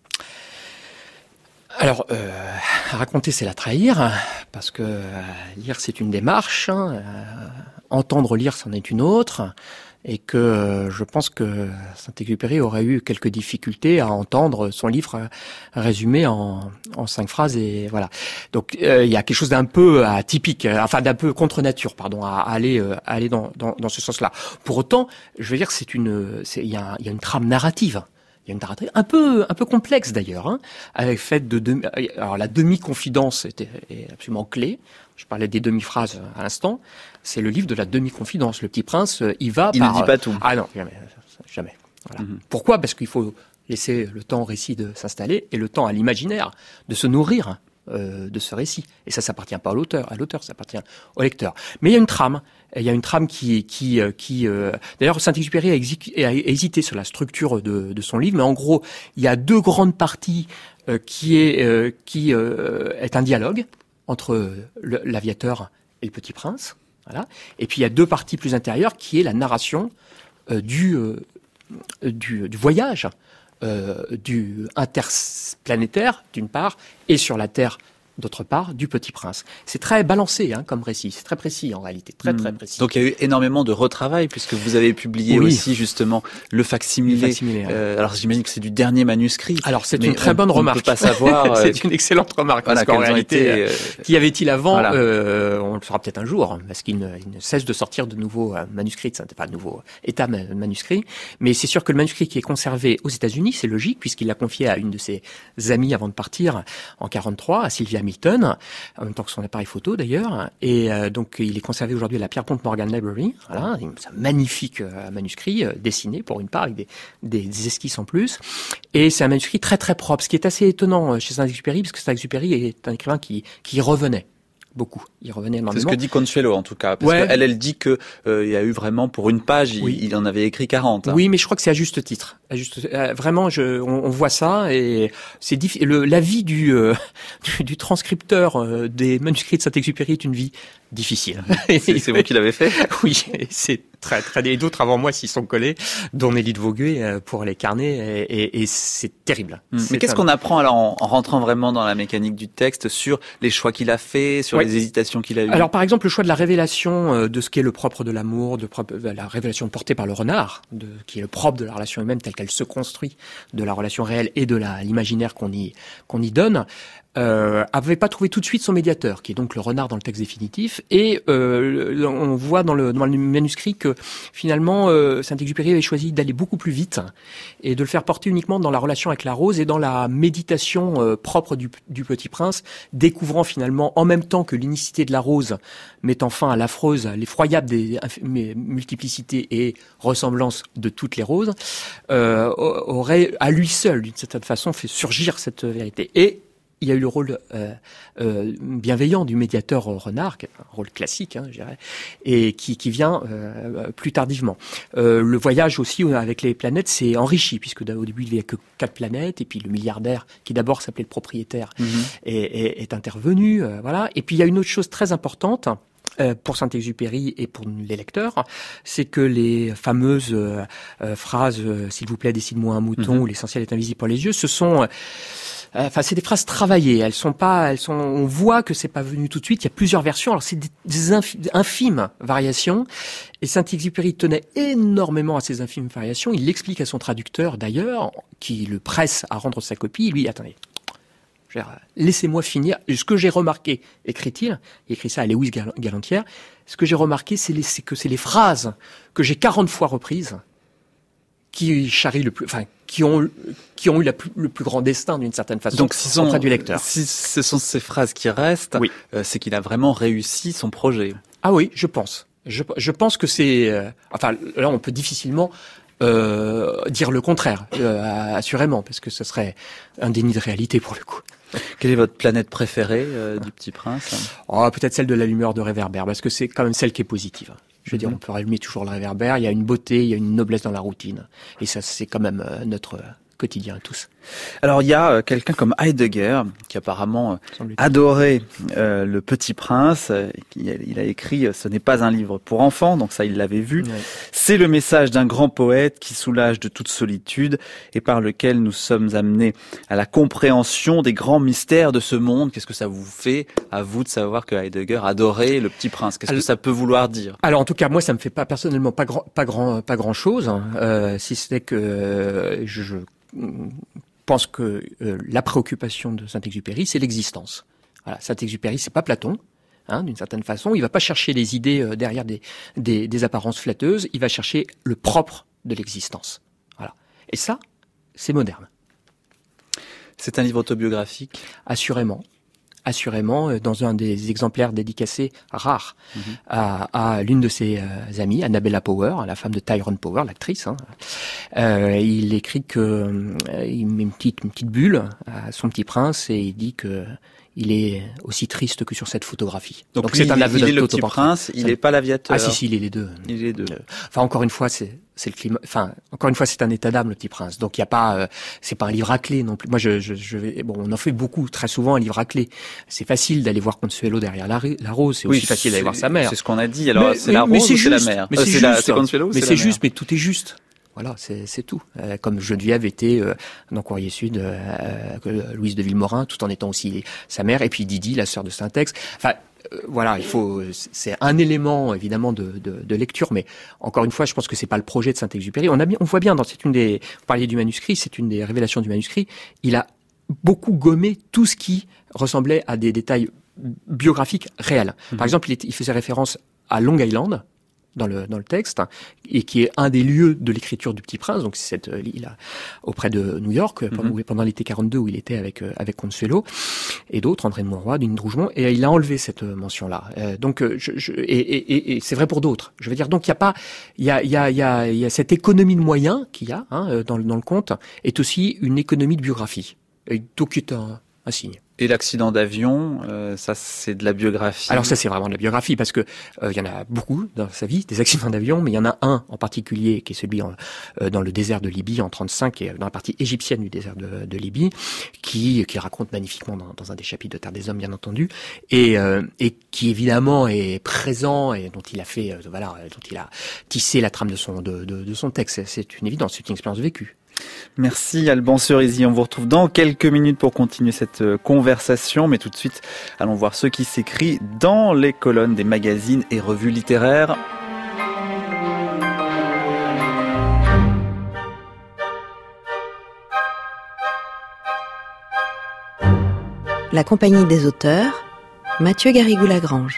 Alors, euh, raconter, c'est la trahir, parce que euh, lire, c'est une démarche, hein, euh, entendre lire, c'en est une autre, et que euh, je pense que Saint-Exupéry aurait eu quelques difficultés à entendre son livre euh, résumé en, en cinq phrases, et voilà. Donc, euh, il y a quelque chose d'un peu atypique, euh, enfin d'un peu contre nature, pardon, à, à aller, euh, à aller dans, dans, dans ce sens-là. Pour autant, je veux dire, c'est une, c'est, il y a, il y a une trame narrative. Il y a une narrative un peu, un peu complexe d'ailleurs, hein, avec fait de demi, alors la demi-confidence est, est absolument clé. Je parlais des demi-phrases à l'instant. C'est le livre de la demi-confidence. Le Petit Prince, il va il par... ne dit pas tout. Ah non, jamais, jamais. Voilà. Mm-hmm. Pourquoi ? Parce qu'il faut laisser le temps au récit de s'installer et le temps à l'imaginaire de se nourrir euh, de ce récit. Et ça, ça appartient pas à l'auteur, à l'auteur, ça appartient au lecteur. Mais il y a une trame. Il y a une trame qui, qui, qui. Euh... D'ailleurs, Saint-Exupéry a, exi- a hésité sur la structure de, de son livre, mais en gros, il y a deux grandes parties euh, qui est, euh, qui euh, est un dialogue entre le, l'aviateur et le Petit Prince, voilà. Et puis il y a deux parties plus intérieures qui est la narration euh, du, euh, du, du voyage euh, du interplanétaire d'une part et sur la Terre d'autre part, du Petit Prince. C'est très balancé hein, comme récit, c'est très précis en réalité, très mmh. très précis. Donc il y a eu énormément de retravail puisque vous avez publié oui. aussi justement le facsimilé. Le facsimilé euh, ouais. Alors j'imagine que c'est du dernier manuscrit. Alors c'est une très on, bonne remarque. On ne peut pas savoir. C'est une excellente remarque voilà, parce qu'en réalité, été, euh... qu'y avait-il avant voilà. euh, On le saura peut-être un jour parce qu'il ne, il ne cesse de sortir de nouveaux euh, manuscrits, enfin de nouveaux états de manuscrits. Mais c'est sûr que le manuscrit qui est conservé aux États-Unis, c'est logique puisqu'il l'a confié à une de ses amies avant de partir en quarante-trois, à Sylvia Milton, en même temps que son appareil photo d'ailleurs, et euh, donc il est conservé aujourd'hui à la Pierpont Morgan Library, voilà, c'est un magnifique euh, manuscrit euh, dessiné pour une part avec des, des, des esquisses en plus, et c'est un manuscrit très très propre, ce qui est assez étonnant chez Saint-Exupéry, parce que Saint-Exupéry est un écrivain qui, qui revenait beaucoup. Il revenait énormément. C'est ce que dit Consuelo en tout cas, parce ouais. qu'elle elle dit que euh, il y a eu vraiment pour une page, oui. il, il en avait écrit quarante. Hein. Oui, mais je crois que c'est à juste titre. À juste, euh, vraiment, je, on, on voit ça et c'est diffi- le, la vie du, euh, du, du transcripteur euh, des manuscrits de Saint-Exupéry est une vie difficile. C'est, c'est vous qui l'avez fait ? Oui, et c'est très très et d'autres avant moi s'y sont collés, dont Nelly de Vauguet euh, pour les carnets et, et, et c'est terrible. Mmh. C'est mais qu'est-ce un... qu'on apprend alors en, en rentrant vraiment dans la mécanique du texte sur les choix qu'il a fait, sur ouais. les hésitations qu'il a eues ? Alors par exemple le choix de la révélation euh, de ce qu'est le propre de l'amour, de, propre, de la révélation portée par le renard, de, qui est le propre de la relation humaine telle qu'elle se construit, de la relation réelle et de la, l'imaginaire qu'on y qu'on y donne. Euh, avait pas trouvé tout de suite son médiateur, qui est donc le renard dans le texte définitif, et euh, on voit dans le, dans le manuscrit que finalement euh, Saint-Exupéry avait choisi d'aller beaucoup plus vite et de le faire porter uniquement dans la relation avec la rose et dans la méditation euh, propre du, du Petit Prince, découvrant finalement en même temps que l'unicité de la rose mettant fin à l'affreuse, l'effroyable des multiplicités et ressemblances de toutes les roses, euh, aurait à lui seul d'une certaine façon fait surgir cette vérité. Et il y a eu le rôle euh, euh, bienveillant du médiateur renard, qui est un rôle classique, hein, je dirais, et qui, qui vient euh, plus tardivement. Euh, le voyage aussi avec les planètes s'est enrichi, puisque au début il n'y avait que quatre planètes, et puis le milliardaire, qui d'abord s'appelait le propriétaire, mmh. est, est, est intervenu. Euh, voilà. Et puis il y a une autre chose très importante, Euh, pour Saint-Exupéry et pour les lecteurs, c'est que les fameuses euh, euh, phrases euh, « s'il vous plaît, décide-moi un mouton » mmh. ou « l'essentiel est invisible pour les yeux », ce sont... Euh, Enfin, c'est des phrases travaillées. Elles sont pas, elles sont. On voit que c'est pas venu tout de suite. Il y a plusieurs versions. Alors c'est des, des infi, infimes variations. Et Saint-Exupéry tenait énormément à ces infimes variations. Il l'explique à son traducteur d'ailleurs, qui le presse à rendre sa copie. Il lui dit, attendez, laissez-moi finir. Ce que j'ai remarqué, écrit-il, il écrit ça à Lewis Galantière. Ce que j'ai remarqué, c'est, les, c'est que c'est les phrases que j'ai quarante fois reprises qui charrient le plus, enfin, qui ont, qui ont eu la plus, le plus grand destin d'une certaine façon. Donc, si sont, auprès du lecteur. Si ce sont ces phrases qui restent, oui. euh, c'est qu'il a vraiment réussi son projet. Ah oui, je pense. Je, je pense que c'est, euh, enfin, là, on peut difficilement euh, dire le contraire, euh, assurément, parce que ce serait un déni de réalité pour le coup. Quelle est votre planète préférée euh, du Petit Prince ? Oh, peut-être celle de la lumière de réverbère, parce que c'est quand même celle qui est positive. Je veux mmh. dire, on peut rallumer toujours le réverbère, il y a une beauté, il y a une noblesse dans la routine. Et ça, c'est quand même euh, notre quotidien à tous. Alors il y a quelqu'un comme Heidegger qui apparemment adorait euh, Le Petit Prince. Il a écrit « Ce n'est pas un livre pour enfants », donc ça il l'avait vu. Ouais. C'est le message d'un grand poète qui soulage de toute solitude et par lequel nous sommes amenés à la compréhension des grands mystères de ce monde. Qu'est-ce que ça vous fait, à vous, de savoir que Heidegger adorait Le Petit Prince? Qu'est-ce alors, que ça peut vouloir dire? Alors en tout cas, moi ça me fait pas personnellement pas grand, pas grand, pas grand chose, hein, euh, si ce n'est que euh, je, je Je pense que euh, la préoccupation de Saint-Exupéry, c'est l'existence. Voilà, Saint-Exupéry, c'est pas Platon, hein, d'une certaine façon. Il va pas chercher les idées euh, derrière des, des, des apparences flatteuses. Il va chercher le propre de l'existence. Voilà. Et ça, c'est moderne. C'est un livre autobiographique? Assurément. Assurément, dans un des exemplaires dédicacés rares mmh. à, à l'une de ses euh, amies, Annabella Power, la femme de Tyrone Power, l'actrice. Hein. Euh, il écrit que euh, il met une petite, une petite bulle à son petit prince et il dit que il est aussi triste que sur cette photographie. Donc, Donc lui, c'est un aveu il est le petit prince, il n'est pas l'aviateur. Ah si si, il est les deux. Il est les deux. Euh, enfin encore une fois, c'est c'est le climat. Enfin encore une fois, c'est un état d'âme, Le Petit Prince. Donc il y a pas, euh, c'est pas un livre à clé non plus. Moi je je, je vais, bon, on en fait beaucoup, très souvent un livre à clé. C'est facile d'aller voir Consuelo derrière la, la rose. C'est oui, aussi facile d'aller voir sa mère. C'est ce qu'on a dit. Alors mais, c'est la rose mais ou c'est juste, la mère? Mais euh, c'est, c'est, juste, la, c'est Consuelo ou mais c'est, c'est la juste, mère? mais tout est juste. Voilà, c'est, c'est tout. Euh, comme Geneviève était euh, dans Courrier Sud, euh, euh, Louise de Villemorin, tout en étant aussi sa mère, et puis Didi, la sœur de Saint-Ex. Enfin, euh, voilà, il faut. C'est un élément évidemment de, de, de lecture, mais encore une fois, je pense que c'est pas le projet de Saint-Exupéry. On a bien, on voit bien dans c'est une des. Vous parliez du manuscrit, c'est une des révélations du manuscrit. Il a beaucoup gommé tout ce qui ressemblait à des détails biographiques réels. Mmh. Par exemple, il, est, il faisait référence à Long Island dans le dans le texte, et qui est un des lieux de l'écriture du Petit Prince. Donc c'est cette euh, île auprès de New York pendant, mm-hmm. pendant l'été quarante-deux où il était avec euh, avec Consuelo et d'autres, André de Monroy, Denis de Rougemont, et il a enlevé cette mention là. Euh, donc je, je, et, et, et c'est vrai pour d'autres. Je veux dire, donc il y a pas il y a il y a il y a il y a cette économie de moyens qu'il y a hein, dans dans le conte est aussi une économie de biographie. Et donc c'est un un signe. Et l'accident d'avion, euh, ça c'est de la biographie. Alors ça c'est vraiment de la biographie parce que euh, il y en a beaucoup dans sa vie, des accidents d'avion, mais il y en a un en particulier qui est celui en, euh, dans le désert de Libye en trente-cinq, et dans la partie égyptienne du désert de, de Libye, qui qui raconte magnifiquement dans, dans un des chapitres de Terre des Hommes bien entendu, et euh, et qui évidemment est présent et dont il a fait euh, voilà, dont il a tissé la trame de son de, de, de son texte. C'est une évidence, c'est une expérience vécue. Merci Alban Cerisier, on vous retrouve dans quelques minutes pour continuer cette conversation, mais tout de suite allons voir ce qui s'écrit dans les colonnes des magazines et revues littéraires. La compagnie des auteurs, Mathieu Garrigou-Lagrange.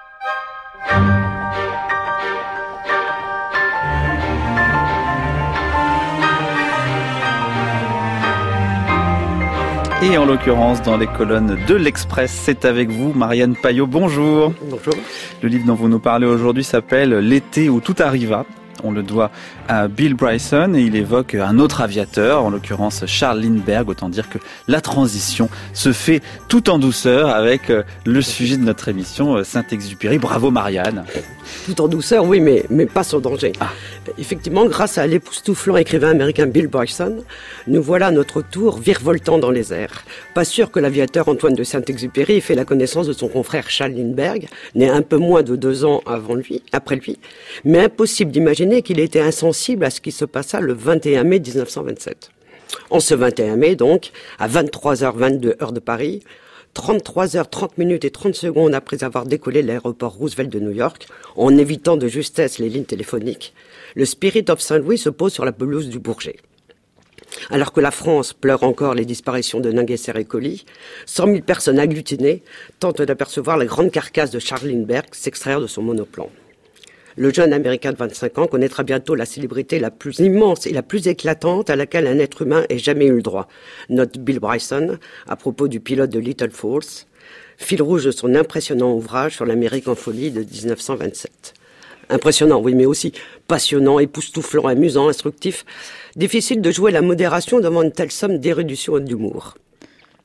Et en l'occurrence, dans les colonnes de l'Express, c'est avec vous, Marianne Payot. Bonjour. Bonjour. Le livre dont vous nous parlez aujourd'hui s'appelle « L'été où tout arriva ». On le doit à Bill Bryson et il évoque un autre aviateur, en l'occurrence Charles Lindbergh. Autant dire que la transition se fait tout en douceur avec le sujet de notre émission, Saint-Exupéry. Bravo Marianne. Tout en douceur, oui, mais, mais pas sans danger. Ah. Effectivement, grâce à l'époustouflant écrivain américain Bill Bryson, nous voilà à notre tour virevoltant dans les airs. Pas sûr que l'aviateur Antoine de Saint-Exupéry ait fait la connaissance de son confrère Charles Lindbergh, né un peu moins de deux ans avant lui, après lui, mais impossible d'imaginer qu'il était insensible à ce qui se passa le vingt et un mai dix-neuf cent vingt-sept. En ce vingt et un mai, donc, à vingt-trois heures vingt-deux heure de Paris, trente-trois heures trente minutes et trente secondes après avoir décollé de l'aéroport Roosevelt de New York, en évitant de justesse les lignes téléphoniques, le Spirit of Saint-Louis se pose sur la pelouse du Bourget. Alors que la France pleure encore les disparitions de Nungesser et Colly, cent mille personnes agglutinées tentent d'apercevoir la grande carcasse de Charles Lindbergh s'extraire de son monoplan. Le jeune Américain de vingt-cinq ans connaîtra bientôt la célébrité la plus immense et la plus éclatante à laquelle un être humain ait jamais eu le droit. Note Bill Bryson à propos du pilote de Little Falls, fil rouge de son impressionnant ouvrage sur l'Amérique en folie de dix-neuf cent vingt-sept. Impressionnant, oui, mais aussi passionnant, époustouflant, amusant, instructif. Difficile de jouer la modération devant une telle somme d'érudition et d'humour.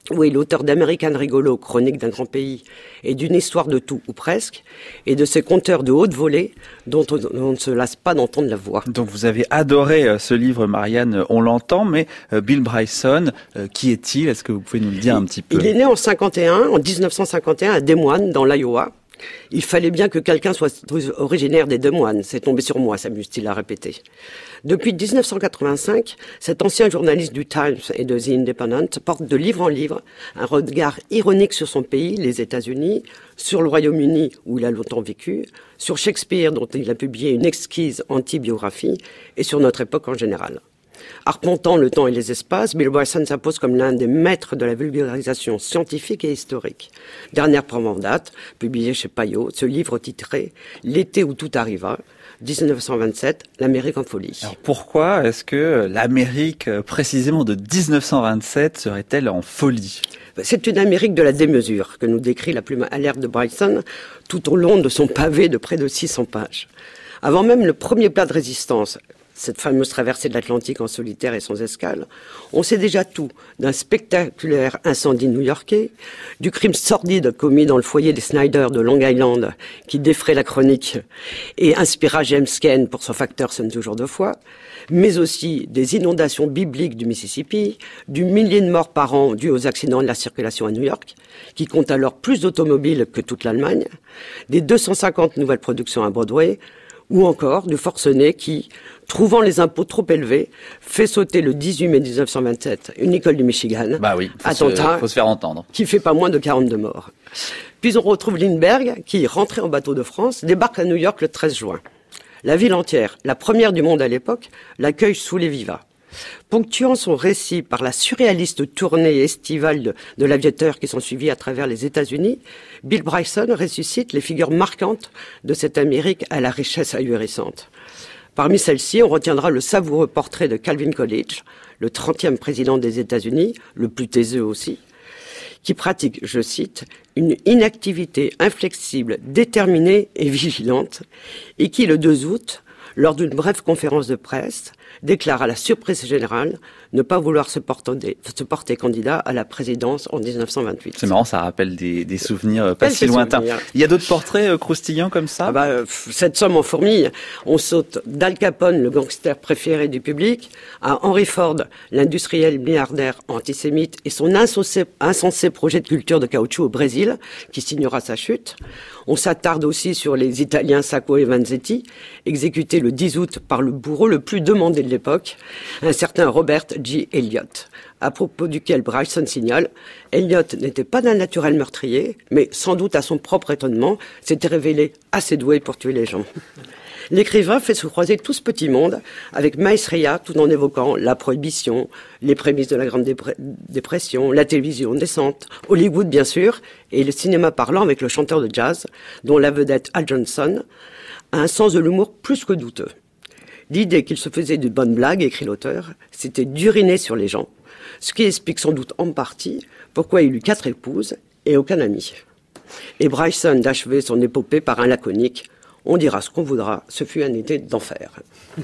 Oui, l'auteur d'American Rigolo, Chronique d'un grand pays, et d'une histoire de tout, ou presque, et de ces conteurs de haute volée dont on, on ne se lasse pas d'entendre la voix. Donc vous avez adoré euh, ce livre, Marianne, on l'entend, mais euh, Bill Bryson, euh, qui est-il? Est-ce que vous pouvez nous le dire un petit peu? Il est né en cinquante et un, en dix-neuf cent cinquante et un, à Des Moines, dans l'Iowa. Il fallait bien que quelqu'un soit originaire des Des Moines. C'est tombé sur moi, s'amuse-t-il à répéter. Depuis dix-neuf cent quatre-vingt-cinq, cet ancien journaliste du Times et de The Independent porte de livre en livre un regard ironique sur son pays, les États-Unis, sur le Royaume-Uni où il a longtemps vécu, sur Shakespeare dont il a publié une exquise antibiographie et sur notre époque en général. Arpentant le temps et les espaces, Bill Bryson s'impose comme l'un des maîtres de la vulgarisation scientifique et historique. Dernière preuve en date, publié chez Payot, ce livre titré « L'été où tout arriva », dix-neuf cent vingt-sept, l'Amérique en folie. Alors pourquoi est-ce que l'Amérique, précisément de dix-neuf cent vingt-sept, serait-elle en folie? C'est une Amérique de la démesure que nous décrit la plume alerte de Bryson tout au long de son pavé de près de six cents pages. Avant même le premier plat de résistance, cette fameuse traversée de l'Atlantique en solitaire et sans escale, on sait déjà tout d'un spectaculaire incendie new-yorkais, du crime sordide commis dans le foyer des Snyder de Long Island, qui défraie la chronique et inspira James Cain pour son facteur sonne toujours deux fois, mais aussi des inondations bibliques du Mississippi, du millier de morts par an dus aux accidents de la circulation à New York, qui compte alors plus d'automobiles que toute l'Allemagne, des deux cent cinquante nouvelles productions à Broadway, ou encore du forcené qui, trouvant les impôts trop élevés, fait sauter le dix-huit mai dix-neuf cent vingt-sept une école du Michigan. Bah oui, faut attentat, se, faut se faire entendre. Qui fait pas moins de quarante-deux morts. Puis on retrouve Lindbergh, qui, rentré en bateau de France, débarque à New York le treize juin. La ville entière, la première du monde à l'époque, l'accueille sous les vivas. Ponctuant son récit par la surréaliste tournée estivale de, de l'aviateur qui s'en suivit à travers les États-Unis, Bill Bryson ressuscite les figures marquantes de cette Amérique à la richesse ahurissante. Parmi celles-ci, on retiendra le savoureux portrait de Calvin Coolidge, le trentième président des États-Unis, le plus taiseux aussi, qui pratique, je cite, une inactivité inflexible, déterminée et vigilante, et qui, le deux août, lors d'une brève conférence de presse, déclare à la surprise générale ne pas vouloir se porter, se porter candidat à la présidence en dix-neuf cent vingt-huit. C'est marrant, ça rappelle des, des souvenirs pas si lointains. Souvenirs. Il y a d'autres portraits euh, croustillants comme ça? Ah bah, cette somme en fourmille, on saute d'Al Capone, le gangster préféré du public, à Henry Ford, l'industriel milliardaire antisémite, et son insensé, insensé projet de culture de caoutchouc au Brésil, qui signera sa chute. On s'attarde aussi sur les Italiens Sacco et Vanzetti, exécutés le dix août par le bourreau le plus demandé de l'époque, un certain Robert G. Elliott, à propos duquel Bryson signale « Elliott n'était pas d'un naturel meurtrier, mais sans doute à son propre étonnement, s'était révélé assez doué pour tuer les gens ». L'écrivain fait se croiser tout ce petit monde avec Maestria tout en évoquant la prohibition, les prémices de la Grande Dépr- Dépression, la télévision naissante, Hollywood bien sûr, et le cinéma parlant avec le chanteur de jazz, dont la vedette Al Johnson a un sens de l'humour plus que douteux. L'idée qu'il se faisait de bonnes blagues, écrit l'auteur, c'était d'uriner sur les gens, ce qui explique sans doute en partie pourquoi il eut quatre épouses et aucun ami. Et Bryson d'achever son épopée par un laconique « On dira ce qu'on voudra, ce fut un été d'enfer ».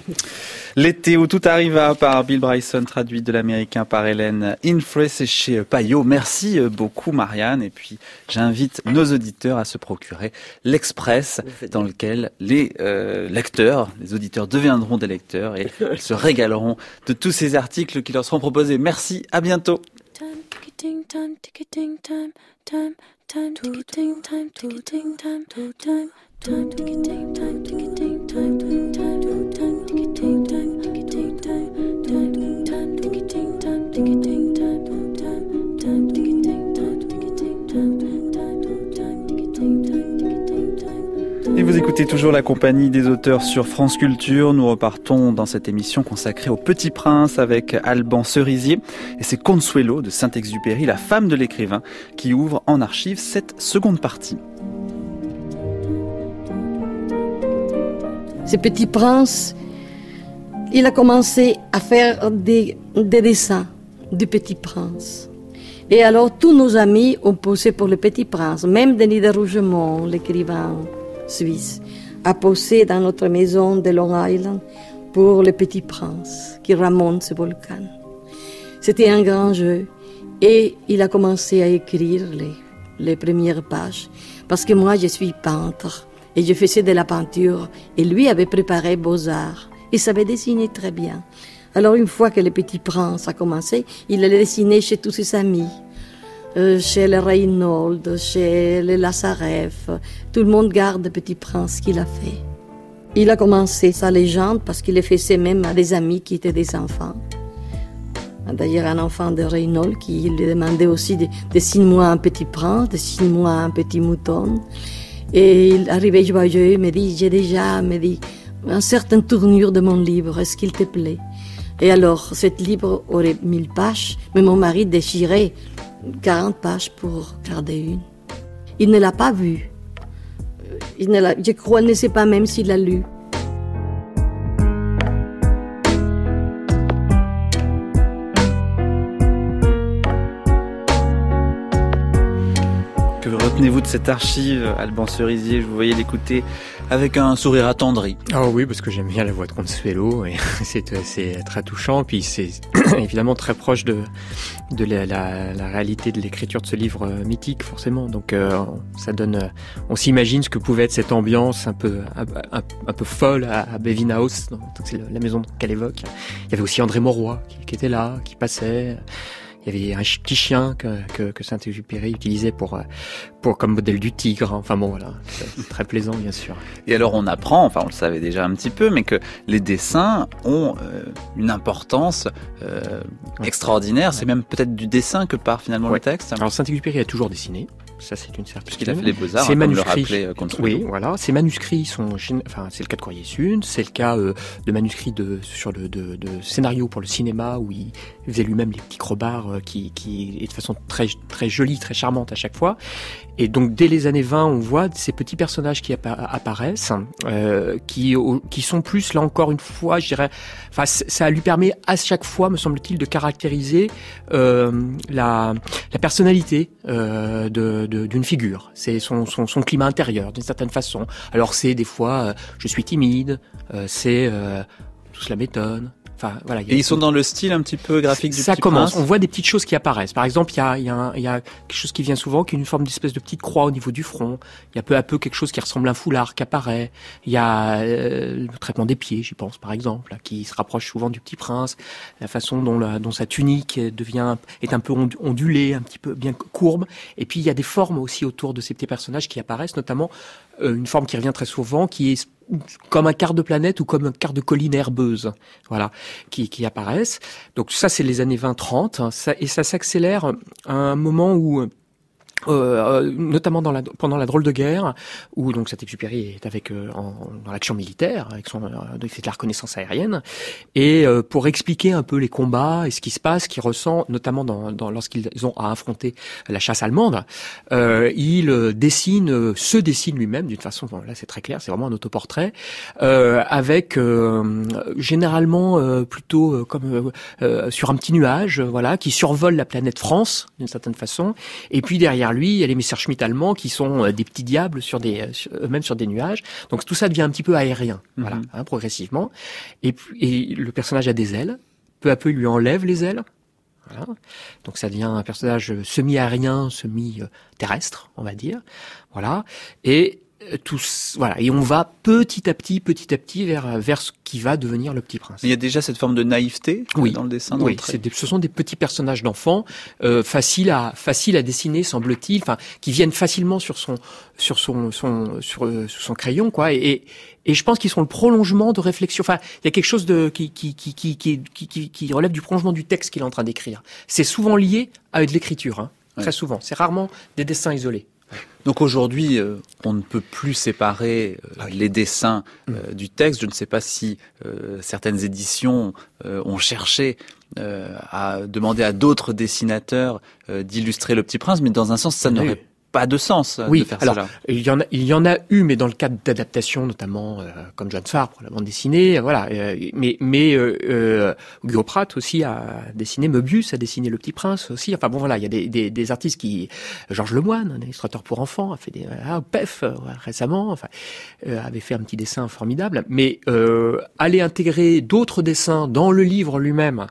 L'été où tout arriva par Bill Bryson, traduit de l'américain par Hélène Infray, c'est chez Payot. Merci beaucoup Marianne, et puis j'invite nos auditeurs à se procurer l'Express dans lequel les euh, lecteurs, les auditeurs deviendront des lecteurs et ils se régaleront de tous ces articles qui leur seront proposés. Merci, à bientôt. Time ticking, time ticking, time, time, time ticking, time ticking, time, time, time ticking, time ticking, time, time, time ticking, time ticking, time, time, time ticking, time ticking, time, time, time ticking, time ticking, time, time, time ticking, time. Et vous écoutez toujours la compagnie des auteurs sur France Culture. Nous repartons dans cette émission consacrée au Petit Prince avec Alban Cerisier. Et c'est Consuelo de Saint-Exupéry, la femme de l'écrivain, qui ouvre en archive cette seconde partie. Ce Petit Prince, il a commencé à faire des, des dessins du Petit Prince. Et alors tous nos amis ont posé pour le Petit Prince. Même Denis de Rougemont, l'écrivain suisse, a posé dans notre maison de Long Island pour le Petit Prince qui remonte ce volcan. C'était un grand jeu. Et il a commencé à écrire les, les premières pages. Parce que moi, je suis peintre et je faisais de la peinture. Et lui avait préparé Beaux-Arts. Il savait dessiner très bien. Alors, une fois que Le Petit Prince a commencé, il allait dessiner chez tous ses amis. Euh, chez les Reynolds, chez les Lazareff. Tout le monde garde Le Petit Prince qu'il a fait. Il a commencé sa légende parce qu'il le faisait même à des amis qui étaient des enfants. D'ailleurs, un enfant de Reynolds qui lui demandait aussi de dessine-moi un petit prince, dessine-moi un petit mouton. Et il arrivait joyeux, il me dit, j'ai déjà, me dit, une certaine tournure de mon livre, est-ce qu'il te plaît? Et alors, ce livre aurait mille pages, mais mon mari déchirait quarante pages pour garder une. Il ne l'a pas vu. Il ne l'a, je crois, il ne sait pas même s'il l'a lu. Que retenez-vous de cette archive, Alban Cerisier? Je vous voyais l'écouter avec un sourire attendri. Ah oui, parce que j'aime bien la voix de Consuelo et c'est, c'est très touchant. Puis c'est évidemment très proche de, de la, la, la réalité de l'écriture de ce livre mythique, forcément. Donc euh, ça donne, on s'imagine ce que pouvait être cette ambiance un peu, un, un, un peu folle à, à Bevin House. Donc c'est la maison qu'elle évoque. Il y avait aussi André Mauroy qui, qui était là, qui passait. Il y avait un petit chien que, que, que Saint-Exupéry utilisait pour, pour, comme modèle du tigre. Enfin bon, voilà. C'est très plaisant, bien sûr. Et alors, on apprend, enfin, on le savait déjà un petit peu, mais que les dessins ont euh, une importance euh, ouais. extraordinaire. C'est même peut-être du dessin que part finalement ouais. le texte. Alors, Saint-Exupéry a toujours dessiné. Ça, c'est une certitude. Puisqu'il a fait les Beaux-Arts, ces hein, manuscrits, comme le rappelait Consuelo. Oui, voilà. Ces manuscrits sont, enfin, c'est le cas de Courrier-Sune, c'est le cas euh, de manuscrits de, sur le, de, de scénario pour le cinéma où il faisait lui-même les petits crobards euh, qui, qui, et de façon très, très jolie, très charmante à chaque fois. Et donc, dès les années vingt, on voit ces petits personnages qui appa- apparaissent, euh, qui, au, qui sont plus, là encore une fois, je dirais, enfin, ça lui permet à chaque fois, me semble-t-il, de caractériser euh, la, la personnalité euh, de, de, d'une figure. C'est son, son, son climat intérieur, d'une certaine façon. Alors, c'est des fois, euh, je suis timide, euh, c'est euh, tout cela m'étonne. Enfin, voilà, et ils sont dans le style un petit peu graphique du Ça Petit commence, Prince. On voit des petites choses qui apparaissent. Par exemple, il y a, il y a, un, il y a quelque chose qui vient souvent, qui est une forme d'espèce de petite croix au niveau du front. Il y a peu à peu quelque chose qui ressemble à un foulard qui apparaît. Il y a euh, le traitement des pieds, j'y pense, par exemple, là, qui se rapproche souvent du Petit Prince. La façon dont, la, dont sa tunique devient, est un peu ondulée, un petit peu bien courbe. Et puis, il y a des formes aussi autour de ces petits personnages qui apparaissent, notamment euh, une forme qui revient très souvent, qui est comme un quart de planète ou comme un quart de colline herbeuse, voilà, qui, qui apparaissent. Donc ça, c'est les années vingt trente, hein, ça, et ça s'accélère à un moment où, euh, notamment dans la, pendant la drôle de guerre, où donc Saint-Exupéry est avec euh, en, dans l'action militaire, avec son, euh, il fait de la reconnaissance aérienne, et euh, pour expliquer un peu les combats et ce qui se passe, qu'il ressent, notamment dans, dans lorsqu'ils ont à affronter la chasse allemande, euh, il dessine, euh, se dessine lui-même d'une façon, bon, là c'est très clair, c'est vraiment un autoportrait, euh, avec euh, généralement euh, plutôt euh, comme euh, euh, sur un petit nuage, euh, voilà, qui survole la planète France d'une certaine façon, et puis derrière lui, il y a les Messerschmitt allemands qui sont euh, des petits diables sur des, euh, sur, eux-mêmes sur des nuages. Donc tout ça devient un petit peu aérien, mm-hmm. voilà, hein, progressivement. Et, et le personnage a des ailes. Peu à peu, il lui enlève les ailes. Voilà. Donc ça devient un personnage semi-aérien, semi-terrestre, on va dire. Voilà. Et tous, voilà, et on va petit à petit, petit à petit vers vers ce qui va devenir le Petit Prince. Il y a déjà cette forme de naïveté oui. dans le dessin. Dans oui, le trait. c'est des, ce sont des petits personnages d'enfants, euh, faciles à faciles à dessiner, semble-t-il, enfin, qui viennent facilement sur son sur son son sur, euh, sur son crayon, quoi. Et et je pense qu'ils sont le prolongement de réflexion. Enfin, il y a quelque chose de qui qui qui qui qui qui, qui relève du prolongement du texte qu'il est en train d'écrire. C'est souvent lié à de l'écriture, hein, ouais. Très souvent. C'est rarement des dessins isolés. Donc aujourd'hui, euh, on ne peut plus séparer euh, oui. les dessins euh, mmh. du texte. Je ne sais pas si euh, certaines éditions euh, ont cherché euh, à demander à d'autres dessinateurs euh, d'illustrer le Petit Prince, mais dans un sens, ça oui. n'aurait pas de sens oui, de faire alors, cela. Il y en a, il y en a eu, mais dans le cadre d'adaptation, notamment euh, comme John Farr pour la bande dessinée, voilà. Euh, mais mais euh, euh, Hugo Pratt aussi a dessiné, Möbius a dessiné Le Petit Prince aussi. Enfin bon voilà, il y a des des, des artistes qui, Georges Lemoine, un illustrateur pour enfants, a fait des ah, P E F euh, récemment, enfin euh, avait fait un petit dessin formidable. Mais euh, aller intégrer d'autres dessins dans le livre lui-même.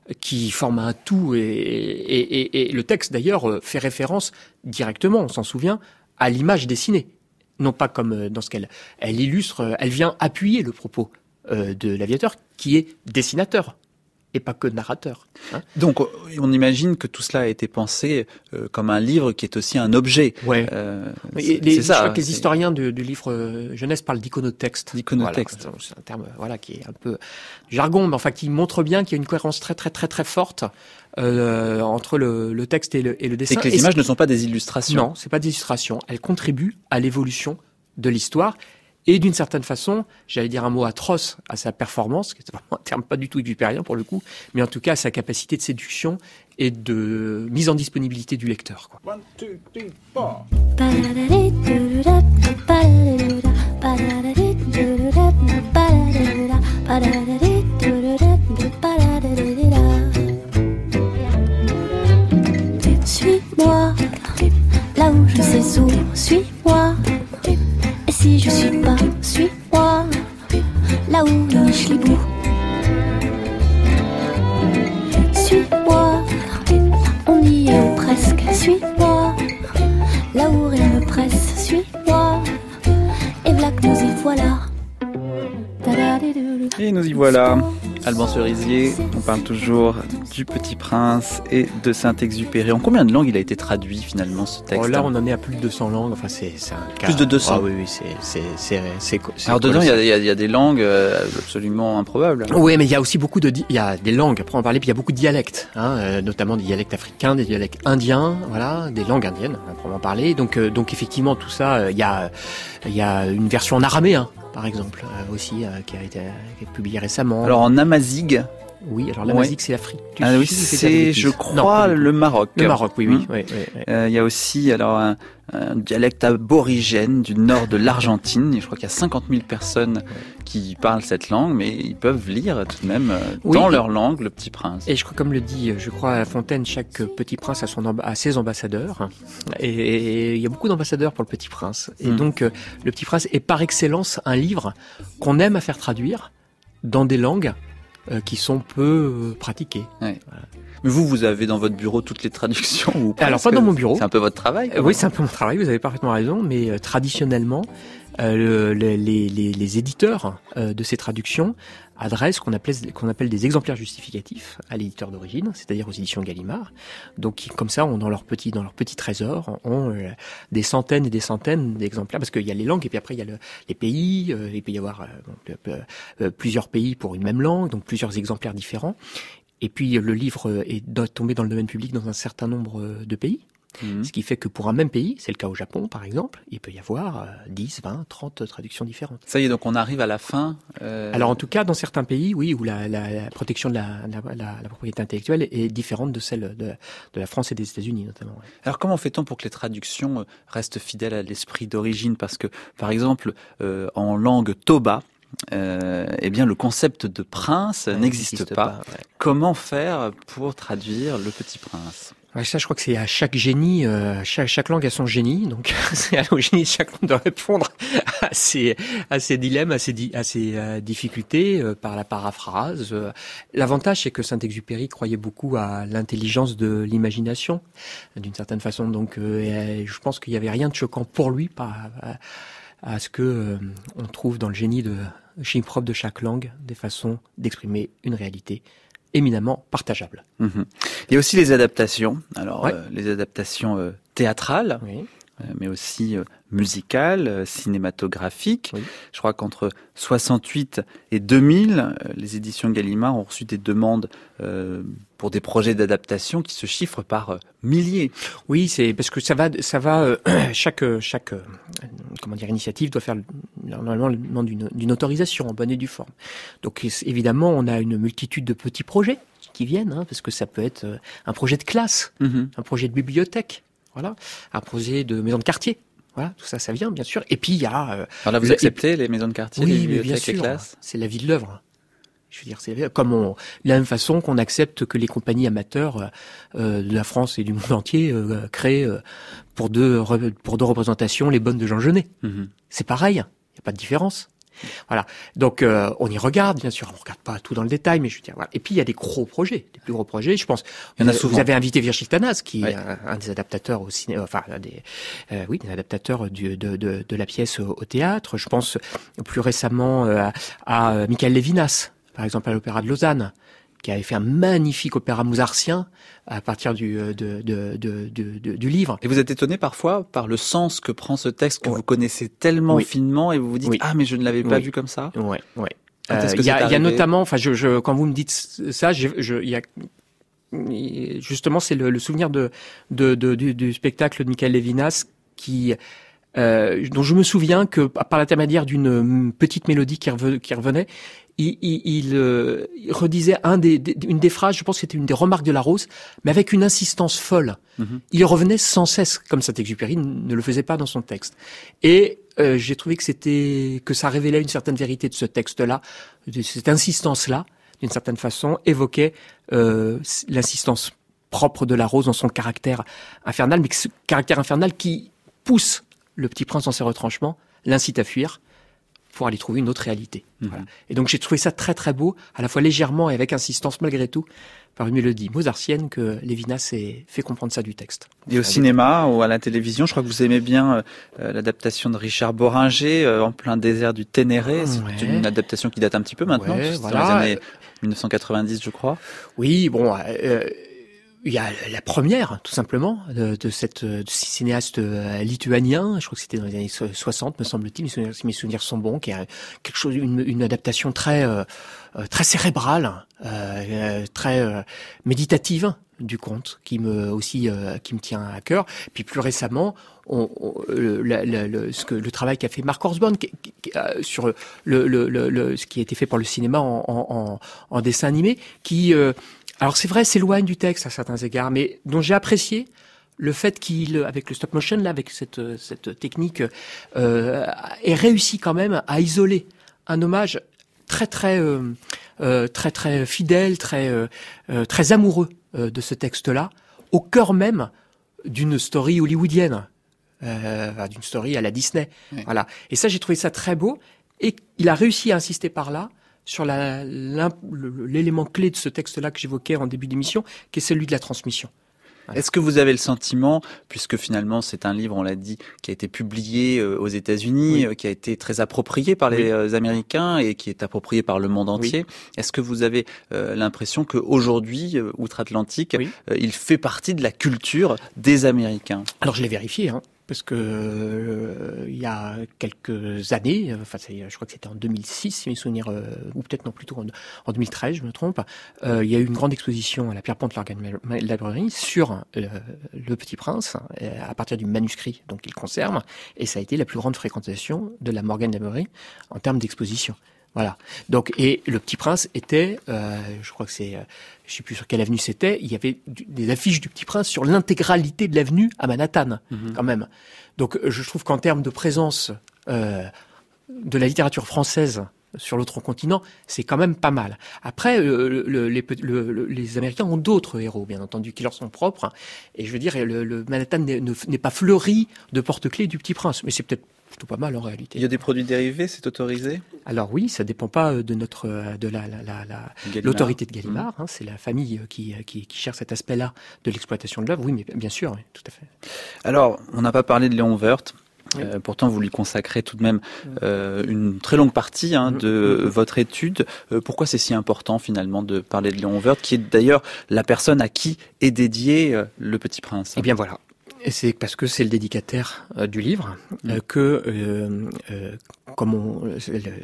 qui forment un tout. Et, et, et, et le texte, d'ailleurs, fait référence directement, on s'en souvient, à l'image dessinée. Non pas comme dans ce qu'elle elle illustre, elle vient appuyer le propos euh, de l'aviateur qui est dessinateur et pas que narrateur. Hein. Donc on imagine que tout cela a été pensé euh, comme un livre qui est aussi un objet. Ouais. Euh, c'est, les, c'est ça. Je crois que les c'est... historiens de, du livre euh, jeunesse parlent d'iconotexte. D'iconotexte. Voilà. C'est un terme voilà qui est un peu jargon, mais enfin qui montre bien qu'il y a une cohérence très très très très forte euh, entre le, le texte et le, et le dessin. Et que les et images c'est... ne sont pas des illustrations. Non, c'est pas des illustrations. Elles contribuent à l'évolution de l'histoire. Et d'une certaine façon, j'allais dire un mot atroce à sa performance, qui est vraiment un terme pas du tout exupérien pour le coup, mais en tout cas à sa capacité de séduction et de mise en disponibilité du lecteur. Quoi. One, two, three, four. Suis-moi, là où je sais où, suis-moi. Et si je suis pas, suis-moi, là où niche les bouts. Suis-moi, on y est presque, suis-moi, là où rien ne presse, suis-moi, et voilà que nous y voilà. Et nous y voilà. Alban Cerisier, on parle toujours du Petit Prince et de Saint-Exupéry. En combien de langues il a été traduit finalement ce texte ? Oh, là, on en est à plus de deux cents langues. Enfin, c'est, c'est un cas. Plus de deux cents. Ah oui, oui, c'est, c'est, c'est, c'est, c'est Alors dedans, il y a, il y, a, il y a des langues absolument improbables. Oui, mais il y a aussi beaucoup de, di- il y a des langues. Après, on parlait, puis il y a beaucoup de dialectes, hein, euh, notamment des dialectes africains, des dialectes indiens, voilà, des langues indiennes, à proprement parler. Donc, euh, donc effectivement, tout ça, euh, il y a, il y a une version en araméen, par exemple, euh, aussi, euh, qui a été qui est publiée récemment. Alors en amazigh. Oui, alors l'Amazigh, ouais. C'est l'Afrique du ah, Sud. Oui, c'est, je crois, non, le Maroc. Le Maroc, oui, oui. Mmh. oui, oui, oui. Euh, il y a aussi alors un, un dialecte aborigène du nord de l'Argentine. Je crois qu'il y a cinquante mille personnes qui parlent cette langue, mais ils peuvent lire tout de même oui, dans leur langue le Petit Prince. Et je crois, comme le dit, je crois, à La Fontaine, chaque Petit Prince a, son amb- a ses ambassadeurs. Et, et il y a beaucoup d'ambassadeurs pour le Petit Prince. Et mmh. donc, euh, le Petit Prince est par excellence un livre qu'on aime à faire traduire dans des langues Euh, qui sont peu euh, pratiquées. Ouais. Voilà. Mais vous, vous avez dans votre bureau toutes les traductions ou Alors pas dans mon bureau. C'est un peu votre travail. Euh, oui, c'est un peu mon travail. Vous avez parfaitement raison. Mais euh, traditionnellement, euh, le, les, les, les éditeurs euh, de ces traductions adressent ce qu'on appelle, qu'on appelle des exemplaires justificatifs à l'éditeur d'origine, c'est-à-dire aux éditions Gallimard. Donc, qui, comme ça, ont dans leur petit, dans leur petit trésor, ont euh, des centaines et des centaines d'exemplaires, parce qu'il y a les langues et puis après il y a le, les pays. Euh, il peut y avoir euh, euh, euh, plusieurs pays pour une même langue, donc plusieurs exemplaires différents. Et puis le livre est tombé dans le domaine public dans un certain nombre de pays. Mmh. Ce qui fait que pour un même pays, c'est le cas au Japon par exemple, il peut y avoir euh, dix, vingt, trente traductions différentes. Ça y est, donc on arrive à la fin. Euh... Alors en tout cas, dans certains pays, oui, où la, la, la protection de la, la, la, la propriété intellectuelle est différente de celle de, de la France et des États-Unis notamment. Ouais. Alors comment fait-on pour que les traductions restent fidèles à l'esprit d'origine ? Parce que par exemple, euh, en langue toba, Euh, eh bien, le concept de prince ouais, n'existe, n'existe pas. pas ouais. Comment faire pour traduire le Petit Prince ? Ouais, ça, je crois que c'est à chaque génie, euh, chaque, chaque langue a son génie, donc c'est au génie de chaque langue de répondre à ces, à ces dilemmes, à ces, di, à ces euh, difficultés euh, par la paraphrase. Euh, l'avantage, c'est que Saint-Exupéry croyait beaucoup à l'intelligence de l'imagination, d'une certaine façon. Donc, euh, je pense qu'il n'y avait rien de choquant pour lui par à, à ce que euh, on trouve dans le génie de génie propre de chaque langue des façons d'exprimer une réalité éminemment partageable. Mmh. Il y a aussi les adaptations. Alors ouais. euh, les adaptations euh, théâtrales, oui. euh, mais aussi euh, musicales, euh, cinématographiques. Oui. Je crois qu'entre soixante-huit et deux mille, euh, les éditions Gallimard ont reçu des demandes euh, pour des projets d'adaptation qui se chiffrent par euh, milliers. Oui, c'est parce que ça va, ça va. Euh, chaque chaque euh, comment dire initiative doit faire normalement le demande d'une, d'une autorisation en bonne et due forme. Donc évidemment, on a une multitude de petits projets qui viennent, hein, parce que ça peut être un projet de classe, mmh. un projet de bibliothèque, voilà, un projet de maison de quartier. Voilà, tout ça, ça vient, bien sûr. Et puis, il y a... Euh, Alors là, vous acceptez les maisons de quartier, oui, les bibliothèques, bibliothèques, bien sûr, les classes ? C'est la vie de l'œuvre. Je veux dire, c'est comme on, de la même façon qu'on accepte que les compagnies amateurs euh, de la France et du monde entier euh, créent euh, pour deux pour deux représentations les bonnes de Jean Genet. Mm-hmm. C'est pareil, il n'y a pas de différence. Voilà. Donc euh, on y regarde, bien sûr, on regarde pas tout dans le détail, mais je veux dire, voilà. Et puis il y a des gros projets, des plus gros projets. Je pense. Il y en a vous, souvent. Vous avez invité Virgile Tanaz, qui ouais. est un, un des adaptateurs au cinéma, enfin un des, euh, oui, des adaptateurs du, de, de, de la pièce au, au théâtre. Je pense plus récemment euh, à, à Michael Levinas, par exemple à l'Opéra de Lausanne, qui avait fait un magnifique opéra mozartien à partir du, de, de, de, de, de, du livre. Et vous êtes étonné parfois par le sens que prend ce texte que ouais. vous connaissez tellement oui. finement et vous vous dites oui. ah mais je ne l'avais pas oui. vu comme ça. Ouais, ouais. Quand euh, est-ce que il y a, c'est il y a arrivé notamment, enfin, je, je, quand vous me dites ça, je, je, il y a justement c'est le, le souvenir de, de, de du, du spectacle de Michael Levinas qui euh, dont je me souviens que par l'intermédiaire d'une petite mélodie qui revenait, qui revenait il, il, il, euh, il redisait un des, des, une des phrases, je pense que c'était une des remarques de Larose, mais avec une insistance folle. Mm-hmm. Il revenait sans cesse, comme Saint-Exupéry ne le faisait pas dans son texte. Et euh, j'ai trouvé que c'était que ça révélait une certaine vérité de ce texte-là, de cette insistance-là, d'une certaine façon, évoquait euh, l'insistance propre de Larose dans son caractère infernal, mais que ce caractère infernal qui pousse le Petit Prince dans ses retranchements, l'incite à fuir, pour aller trouver une autre réalité. Mmh. Voilà. Et donc j'ai trouvé ça très très beau, à la fois légèrement et avec insistance malgré tout, par une mélodie mozartienne que Levinas ait fait comprendre ça du texte. Et au cinéma ou à la télévision, je crois que vous aimez bien euh, l'adaptation de Richard Boringer, euh, En plein désert du Ténéré. C'est ouais. une adaptation qui date un petit peu maintenant, ouais, c'est voilà. dans les années dix-neuf cent quatre-vingt-dix, je crois. Oui, bon... Euh, il y a la première, tout simplement, de, de cette de ce cinéaste lituanien. Je crois que c'était dans les années soixante, me semble-t-il, si mes souvenirs sont bons, qui a quelque chose, une, une adaptation très euh, très cérébrale, euh, très euh, méditative du conte, qui me aussi euh, qui me tient à cœur. Puis plus récemment, on, on, le, le, le, ce que le travail qu'a fait Mark Horsborn qui, qui, euh, sur le, le, le, le ce qui a été fait pour le cinéma en, en, en dessin animé, qui euh, alors c'est vrai, s'éloigne du texte à certains égards, mais dont j'ai apprécié le fait qu'il, avec le stop motion, là, avec cette cette technique, euh, ait réussi quand même à isoler un hommage très très euh, euh, très très fidèle, très euh, euh, très amoureux euh, de ce texte-là, au cœur même d'une story hollywoodienne, euh, d'une story à la Disney. Oui. Voilà. Et ça, j'ai trouvé ça très beau, et il a réussi à insister par là sur la, l'élément clé de ce texte-là que j'évoquais en début d'émission, qui est celui de la transmission. Voilà. Est-ce que vous avez le sentiment, puisque finalement c'est un livre, on l'a dit, qui a été publié aux États-Unis, oui. qui a été très approprié par les oui. Américains et qui est approprié par le monde entier, oui. est-ce que vous avez euh, l'impression qu'aujourd'hui, euh, outre-Atlantique, oui. euh, il fait partie de la culture des Américains ? Alors je l'ai vérifié, hein. Parce que euh, il y a quelques années, enfin je crois que c'était en deux mille six, si mes souvenirs, euh, ou peut-être non plutôt en, en deux mille treize, je me trompe, euh, il y a eu une grande exposition à la Pierpont Lorgan Library sur euh, le Petit Prince, euh, à partir du manuscrit donc il conserve, et ça a été la plus grande fréquentation de la Morgan Library en termes d'exposition. Voilà. Donc, et le Petit Prince était, euh, je crois que c'est, euh, je sais plus sur quelle avenue c'était, il y avait du, des affiches du Petit Prince sur l'intégralité de l'avenue à Manhattan, mmh. quand même. Donc, je trouve qu'en termes de présence euh, de la littérature française sur l'autre continent, c'est quand même pas mal. Après, euh, le, les, le, le, les Américains ont d'autres héros, bien entendu, qui leur sont propres. Hein, et je veux dire, le, le Manhattan n'est, n'est pas fleuri de porte-clés du Petit Prince, mais c'est peut-être plutôt pas mal en réalité. Il y a des produits dérivés, c'est autorisé ? Alors oui, ça dépend pas de notre de la, la, la, la l'autorité de Gallimard. Mmh. Hein, c'est la famille qui, qui qui gère cet aspect-là de l'exploitation de l'œuvre. Oui, mais bien sûr, oui, tout à fait. Alors, on n'a pas parlé de Léon Woerth. Oui. Euh, pourtant, vous lui consacrez tout de même euh, une très longue partie hein, de mmh. votre étude. Euh, pourquoi c'est si important finalement de parler de Léon Woerth, qui est d'ailleurs la personne à qui est dédié euh, Le Petit Prince ? Eh bien voilà. Et c'est parce que c'est le dédicataire euh, du livre euh, que, euh, euh, comme on, le,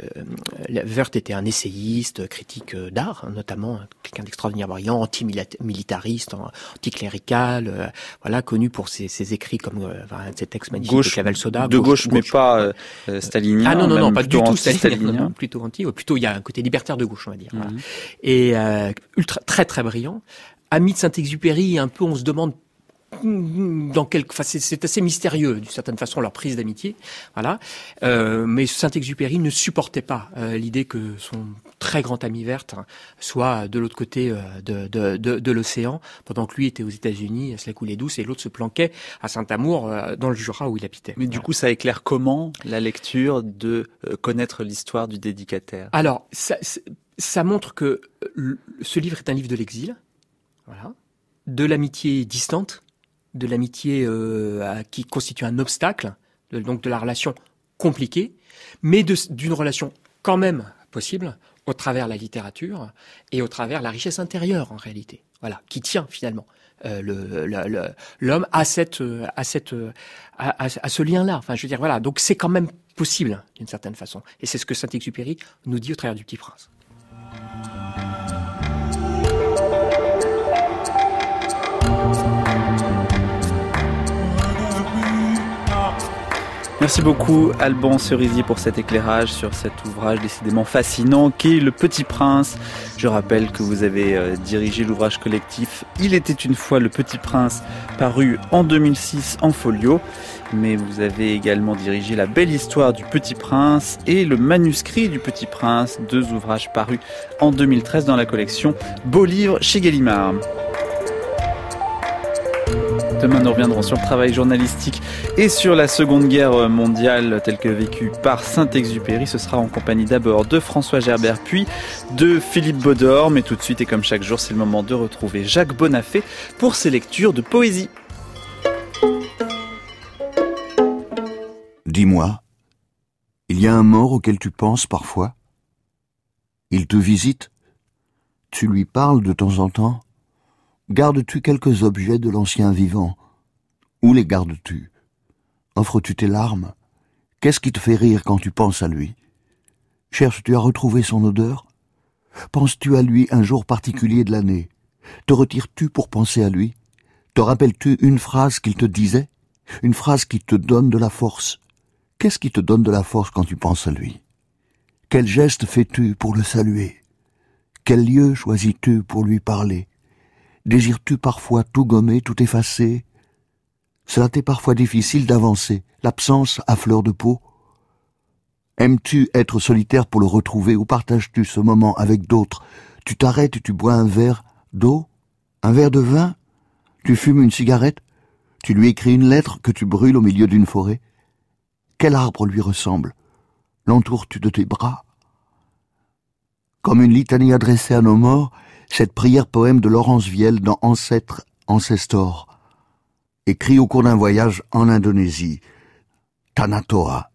le, Woerth était un essayiste, critique d'art, hein, notamment quelqu'un d'extraordinairement brillant, anti-militariste, anti-clérical, euh, voilà, connu pour ses, ses écrits comme euh, enfin, ses textes magnifiques de Clavel Soda. De gauche, gauche mais gauche. pas euh, stalinien. Ah non non non, pas du tout stalinien, non, non, plutôt anti. Plutôt il y a un côté libertaire de gauche, on va dire. Mm-hmm. Voilà. Et euh, ultra très très brillant, ami de Saint-Exupéry, un peu on se demande dans quel, enfin, c'est, c'est assez mystérieux d'une certaine façon leur prise d'amitié, voilà. Euh, mais Saint-Exupéry ne supportait pas euh, l'idée que son très grand ami Werth soit de l'autre côté euh, de, de, de, de l'océan, pendant que lui était aux États-Unis, à se la couler douce, et l'autre se planquait à Saint-Amour, euh, dans le Jura où il habitait. Mais du voilà. coup, ça éclaire comment la lecture de euh, connaître l'histoire du dédicataire? Alors, ça, ça montre que le, ce livre est un livre de l'exil, voilà, de l'amitié distante, de l'amitié euh, qui constitue un obstacle, de, donc de la relation compliquée, mais de, d'une relation quand même possible au travers la littérature et au travers la richesse intérieure en réalité, voilà, qui tient finalement euh, le, le, le, l'homme à cette, à cette, à, à, à ce lien-là. Enfin, je veux dire, voilà, donc c'est quand même possible d'une certaine façon, et c'est ce que Saint-Exupéry nous dit au travers du Petit Prince. Merci beaucoup Alban Cerisier pour cet éclairage sur cet ouvrage décidément fascinant qu'est Le Petit Prince. Je rappelle que vous avez euh, dirigé l'ouvrage collectif Il était une fois le Petit Prince, paru en deux mille six en folio, mais vous avez également dirigé La Belle Histoire du Petit Prince et Le Manuscrit du Petit Prince, deux ouvrages parus en deux mille treize dans la collection Beaux Livres chez Gallimard. Demain, nous reviendrons sur le travail journalistique et sur la Seconde Guerre mondiale telle que vécue par Saint-Exupéry. Ce sera en compagnie d'abord de François Gerbert, puis de Philippe Baudor. Mais tout de suite, et comme chaque jour, c'est le moment de retrouver Jacques Bonafé pour ses lectures de poésie. Dis-moi, il y a un mort auquel tu penses parfois? Il te visite? Tu lui parles de temps en temps? Gardes-tu quelques objets de l'ancien vivant? Où les gardes-tu? Offres-tu tes larmes? Qu'est-ce qui te fait rire quand tu penses à lui? Cherches-tu à retrouver son odeur? Penses-tu à lui un jour particulier de l'année? Te retires-tu pour penser à lui? Te rappelles-tu une phrase qu'il te disait? Une phrase qui te donne de la force? Qu'est-ce qui te donne de la force quand tu penses à lui? Quel geste fais-tu pour le saluer? Quel lieu choisis-tu pour lui parler? Désires-tu parfois tout gommer, tout effacer? Cela t'est parfois difficile d'avancer, l'absence à fleur de peau? Aimes-tu être solitaire pour le retrouver ou partages-tu ce moment avec d'autres? Tu t'arrêtes et tu bois un verre d'eau? Un verre de vin? Tu fumes une cigarette? Tu lui écris une lettre que tu brûles au milieu d'une forêt? Quel arbre lui ressemble? L'entoures-tu de tes bras? Comme une litanie adressée à nos morts, cette prière poème de Laurence Vielle dans Ancêtre, Ancestor, écrit au cours d'un voyage en Indonésie, Tanah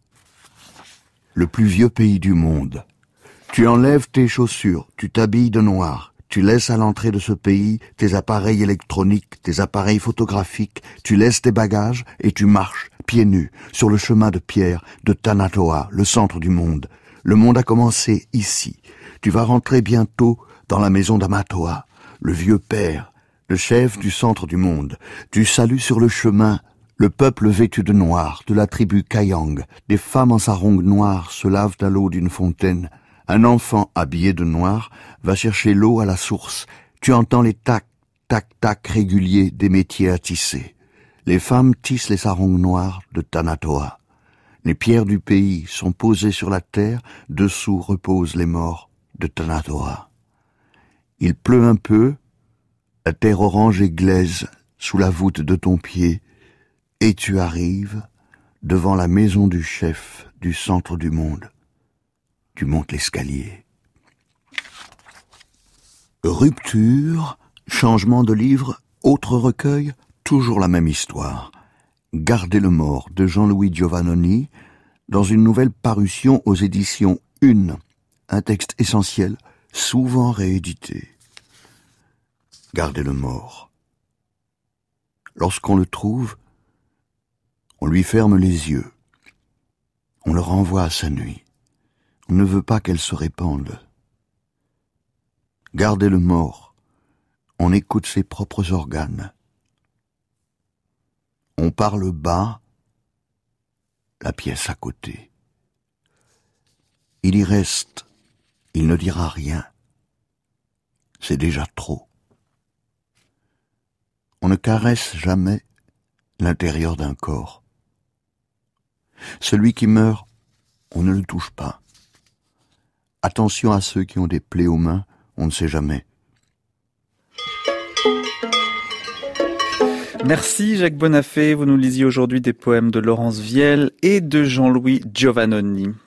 le plus vieux pays du monde. Tu enlèves tes chaussures, tu t'habilles de noir, tu laisses à l'entrée de ce pays tes appareils électroniques, tes appareils photographiques, tu laisses tes bagages et tu marches, pieds nus, sur le chemin de pierre de Tanah, le centre du monde. Le monde a commencé ici. Tu vas rentrer bientôt dans la maison d'Amatoa, le vieux père, le chef du centre du monde. Tu salues sur le chemin le peuple vêtu de noir, de la tribu Kayang. Des femmes en sarong noir se lavent à l'eau d'une fontaine. Un enfant habillé de noir va chercher l'eau à la source. Tu entends les tac, tac, tac réguliers des métiers à tisser. Les femmes tissent les sarongs noirs de Tanah. Les pierres du pays sont posées sur la terre, dessous reposent les morts de Tanah. Il pleut un peu, la terre orange et glaise sous la voûte de ton pied, et tu arrives devant la maison du chef du centre du monde. Tu montes l'escalier. Rupture, changement de livre, autre recueil, toujours la même histoire. Garder le mort de Jean-Louis Giovannoni, dans une nouvelle parution aux éditions Une, un texte essentiel, souvent réédité. Garder le mort. Lorsqu'on le trouve, on lui ferme les yeux. On le renvoie à sa nuit. On ne veut pas qu'elle se répande. Garder le mort. On écoute ses propres organes. On parle bas, la pièce à côté. Il y reste, il ne dira rien. C'est déjà trop. On ne caresse jamais l'intérieur d'un corps. Celui qui meurt, on ne le touche pas. Attention à ceux qui ont des plaies aux mains, on ne sait jamais. Merci Jacques Bonafé, vous nous lisiez aujourd'hui des poèmes de Laurence Vielle et de Jean-Louis Giovannoni.